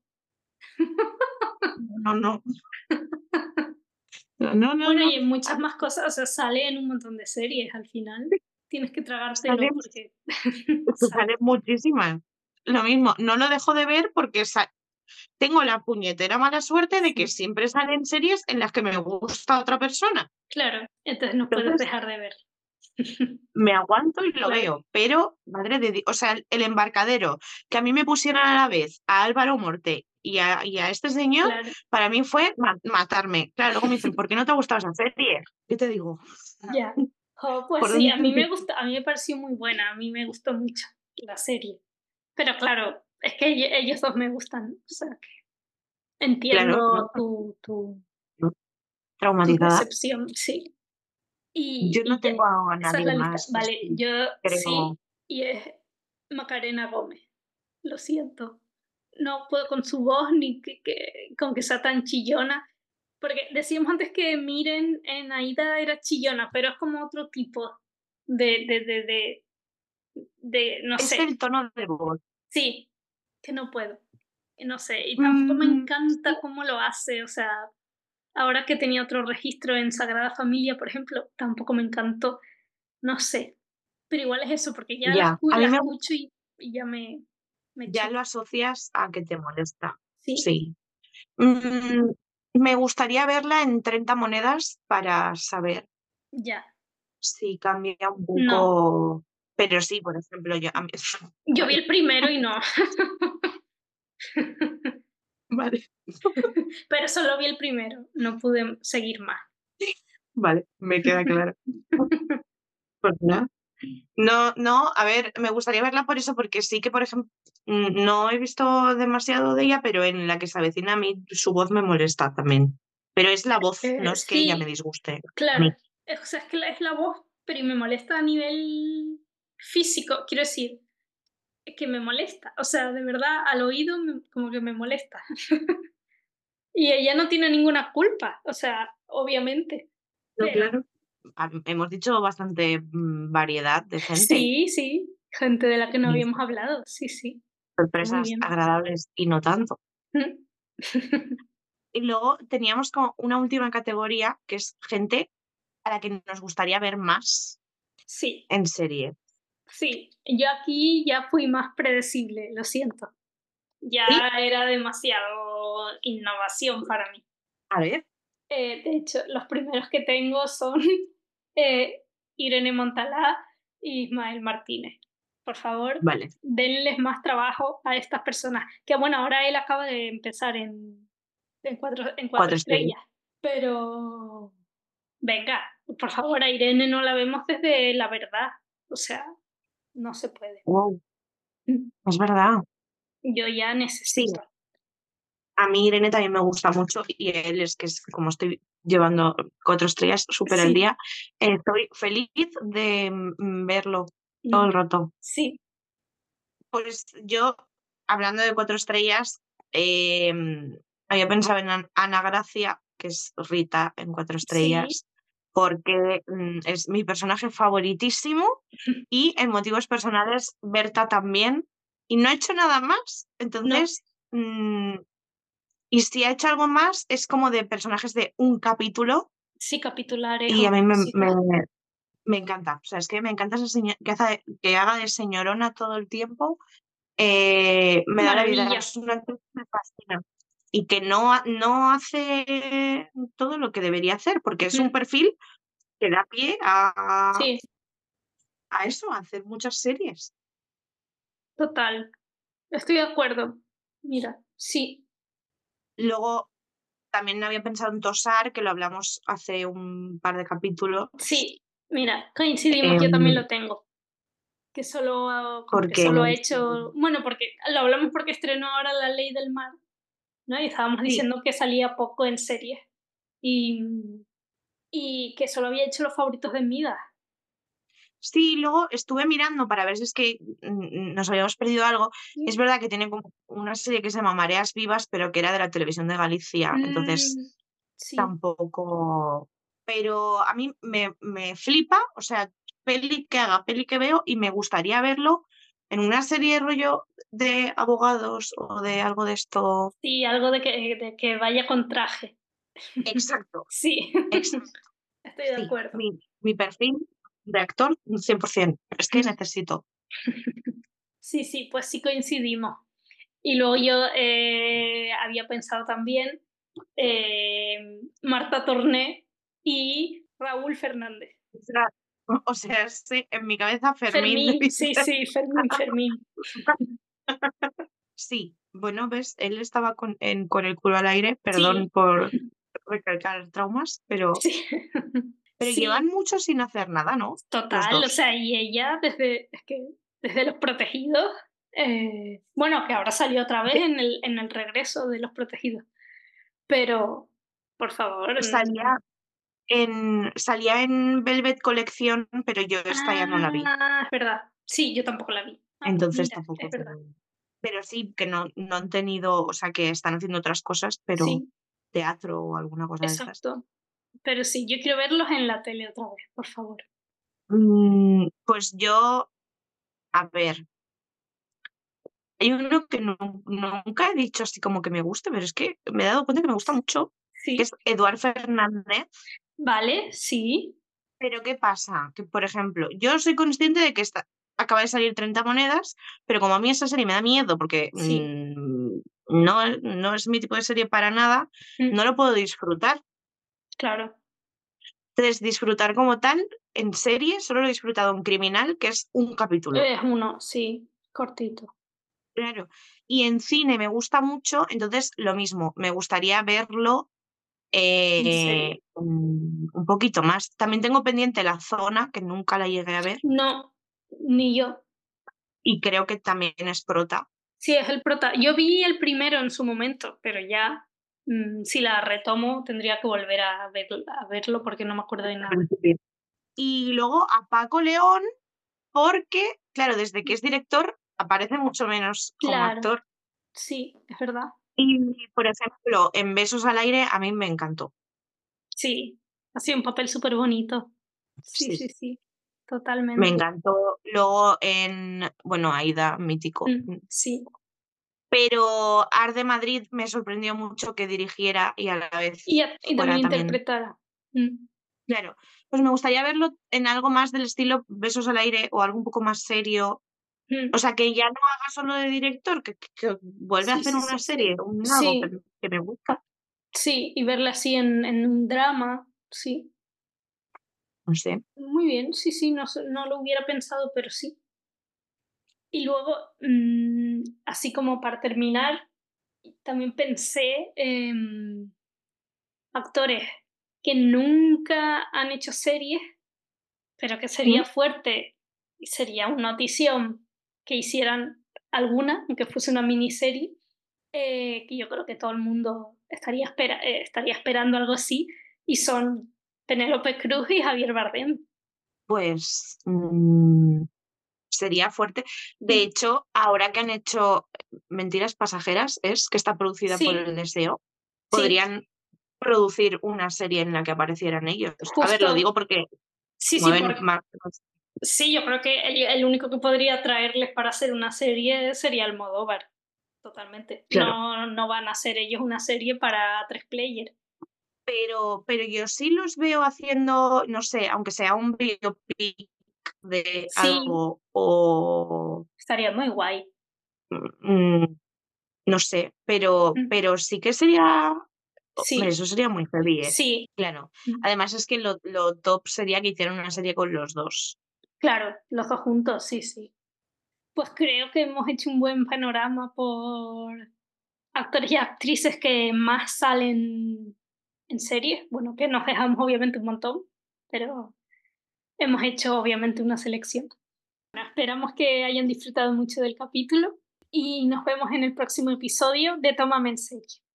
no, no, no, no, no, Bueno, no. y en A muchas mí más cosas, o sea, sale en un montón de series al final. Tienes que tragártelo salen, porque salen sale. muchísimas. Lo mismo, no lo dejo de ver porque tengo la puñetera mala suerte de que Sí, siempre salen series en las que me gusta otra persona. claro, entonces no puedes Entonces dejar de ver. me aguanto y lo Claro, veo, pero madre de Dios, o sea, el embarcadero, que a mí me pusieran a la vez a Álvaro Morte y a este señor, claro. para mí fue matarme. Claro, luego me dicen, ¿por qué no te ha gustado esa serie? ¿Qué te digo? Ya. Jo, pues ¿Por sí, dónde a mí me empiezo? gusta, a mí me pareció muy buena, a mí me gustó mucho la serie. Pero claro, es que ellos dos me gustan, o sea que Claro, no, entiendo no, tu traumatizada. decepción, sí. Yo no Y ya, tengo a esa es nadie la lista. más, Vale, así, yo creo. sí, y es Macarena Gómez. Lo siento. no puedo con su voz ni con que sea tan chillona. Porque decíamos antes que Miren en Aida era chillona, pero es como otro tipo de, de, de, de, no Es sé, el tono de voz. sí, que no puedo, no sé, y tampoco me Mm, encanta sí, cómo lo hace, o sea, ahora que tenía otro registro en Sagrada Familia, por ejemplo, tampoco me encantó, no sé, pero igual es eso, porque ya ya. A la mí escucho y ya me ya choca, lo asocias a que te molesta. sí, Sí. Mm, me gustaría verla en 30 monedas para saber ya, si cambia un no, poco. Pero sí, por ejemplo, yo. yo vi Vale, el primero y no. vale, Pero solo vi el primero, no pude seguir más. vale, me queda claro. Pues nada. No, no, a ver, me gustaría verla por eso, porque sí que, por ejemplo, no he visto demasiado de ella, pero en la que se avecina a mí su voz me molesta también. Pero es la voz, no es que ella me Sí, disguste. A claro. mí. O sea, es que es la voz, pero y me molesta a nivel físico, quiero decir, es que me molesta. O sea, de verdad, al oído como que me molesta. Y ella no tiene ninguna culpa, o sea, obviamente. No, Pero claro. Hemos dicho bastante variedad de gente, sí, sí, gente de la que no y habíamos hablado, sí, sí, muy sorpresas bien. agradables y no tanto. Mm. Y luego teníamos como una última categoría, que es gente a la que nos gustaría ver más Sí, en serie. sí, yo aquí ya fui más predecible, lo siento. Sí, Ya era demasiado innovación para mí. a ver, De hecho, los primeros que tengo son eh, Irene Montalá y Ismael Martínez. Por favor, vale, denles más trabajo a estas personas. Que bueno, ahora él acaba de empezar en cuatro 4 estrellas. estrellas. Pero venga, por favor, a Irene no la vemos desde la verdad. O sea, no se puede. Wow, es verdad. Yo ya Sí, necesito. a mí Irene también me gusta mucho y él es que es como estoy llevando 4 estrellas súper al Sí, día, estoy feliz de verlo todo mm, el rato. sí, Pues yo, hablando de 4 estrellas, había pensado en Ana Gracia, que es Rita en cuatro sí. estrellas, porque es mi personaje favoritísimo y en motivos personales Berta también, y no ha hecho nada más. No, Entonces, y si ha hecho algo más, es como de personajes de un capítulo sí, capitular es y a otra mí cosita. me encanta. O sea, es que me encanta esa que haga de señorona todo el tiempo. Me da la vida, Maravilla. es una actriz que me fascina y que no hace todo lo que debería hacer, porque es un Ujú. perfil que da pie Sí, a eso, a hacer muchas series. total. Estoy de acuerdo. Mira, sí, Luego, también había pensado en Tosar, que lo hablamos hace un par de capítulos, sí. Mira, coincidimos, yo también em, lo tengo. Que solo, como que porque solo ha hecho, bueno, porque lo hablamos porque estrenó ahora La Ley del Mar, ¿no? Y estábamos sí, diciendo que salía poco en series y, y que solo había hecho Los favoritos de Mida. sí, luego estuve mirando para ver si es que nos habíamos perdido algo. Es verdad que tiene como una serie que se llama Mareas Vivas, pero que era de la televisión de Galicia, entonces Mm, sí, tampoco. Pero a mí me flipa, o sea, peli que haga, peli que veo, y me gustaría verlo en una serie de rollo de abogados o de algo de esto. sí, algo de que vaya con traje. Exacto, Sí, exacto. estoy de Sí, acuerdo. mi perfil de actor, 100%. Es que necesito. Sí, sí, pues sí coincidimos. Y luego yo había pensado también Marta Torné y Raúl Fernández. O sea, sí, en mi cabeza Fermín. Fermín, sí, sí, Fermín, Fermín. Sí, bueno, ves, él estaba con el culo al aire, perdón Sí, por recalcar traumas, sí, pero llevan sí, mucho sin hacer nada, ¿no? Los total. O dos. sea, y ella es que desde Los Protegidos, bueno, que ahora salió otra vez De- en el regreso de Los Protegidos, pero por favor. salía en Velvet Colección, pero yo esta ya no la vi, Ah, es verdad. Sí, yo tampoco la vi. Ah, pues entonces mira, tampoco es sé. verdad. pero sí que no han tenido, o sea, que están haciendo otras cosas, pero Sí, teatro o alguna cosa de estas. exacto. Pero sí, yo quiero verlos en la tele otra vez, por favor. Pues yo, a ver, hay uno que nunca he dicho así como que me guste, pero es que me he dado cuenta que me gusta mucho, que es Sí, Eduard Fernández. vale, sí, Pero ¿qué pasa? Que, por ejemplo, yo soy consciente de que acaba de salir 30 monedas, pero como a mí esa serie me da miedo porque sí, no es mi tipo de serie para nada, mm, no lo puedo disfrutar. claro. Entonces, disfrutar como tal, en serie, solo lo he disfrutado en Criminal, que es un capítulo. Es uno, sí, cortito. Claro. Y en cine me gusta mucho, entonces lo mismo, me gustaría verlo En serio. un poquito más. También tengo pendiente La Zona, que nunca la llegué a ver, No, ni yo. y creo que también es prota. Sí, es el prota. Yo vi el primero en su momento, pero ya, si la retomo, tendría que volver a verlo porque no me acuerdo de nada. Y luego a Paco León, porque, claro, desde que es director aparece mucho menos como Claro, actor. sí, es verdad. Y, por ejemplo, en Besos al aire a mí me encantó. Sí, ha sido un papel súper bonito. Sí, Sí, sí, sí, me totalmente. encantó. Luego bueno, Aida, mítico. Sí, Pero Arde Madrid me sorprendió mucho que dirigiera y a la vez y fuera también también. interpretará. Mm, Claro, pues me gustaría verlo en algo más del estilo Besos al aire o algo un poco más serio. O mm. sea, que ya no haga solo de director, que vuelve a Sí, hacer sí, una sí, serie, sí. algo Sí, que me gusta. sí, y verla así en un drama, sí. No sé. Muy bien, sí, sí, no, no lo hubiera pensado, pero sí. Y luego, así como para terminar, también pensé en actores que nunca han hecho series, pero que ¿Mm? sería fuerte y sería una notición que hicieran alguna, aunque fuese una miniserie, que yo creo que todo el mundo estaría esperando algo así, y son Penélope Cruz y Javier Bardem. Pues sería fuerte. De Mm, hecho, ahora que han hecho Mentiras Pasajeras, es que está producida por sí, El Deseo, sí, podrían producir una serie en la que aparecieran ellos. A ver, lo justo. digo porque Sí, sí, mueven más. sí, yo creo que el único que podría traerles para hacer una serie sería Almodóvar, totalmente. Claro. No, no van a hacer ellos una serie para 3 players. Pero yo sí los veo haciendo, no sé, aunque sea un biopic de Sí, algo o estaría muy guay. mm, no sé, Mm, pero sí que sería, hombre, sí, eso sería muy heavy, ¿eh? sí, Claro. mm, Además es que lo top sería que hicieran una serie con los dos. claro, los dos juntos, sí, sí. Pues creo que hemos hecho un buen panorama por actores y actrices que más salen en series. Bueno, que nos dejamos obviamente un montón, pero hemos hecho obviamente una selección. Bueno, esperamos que hayan disfrutado mucho del capítulo y nos vemos en el próximo episodio de Tómame en serio.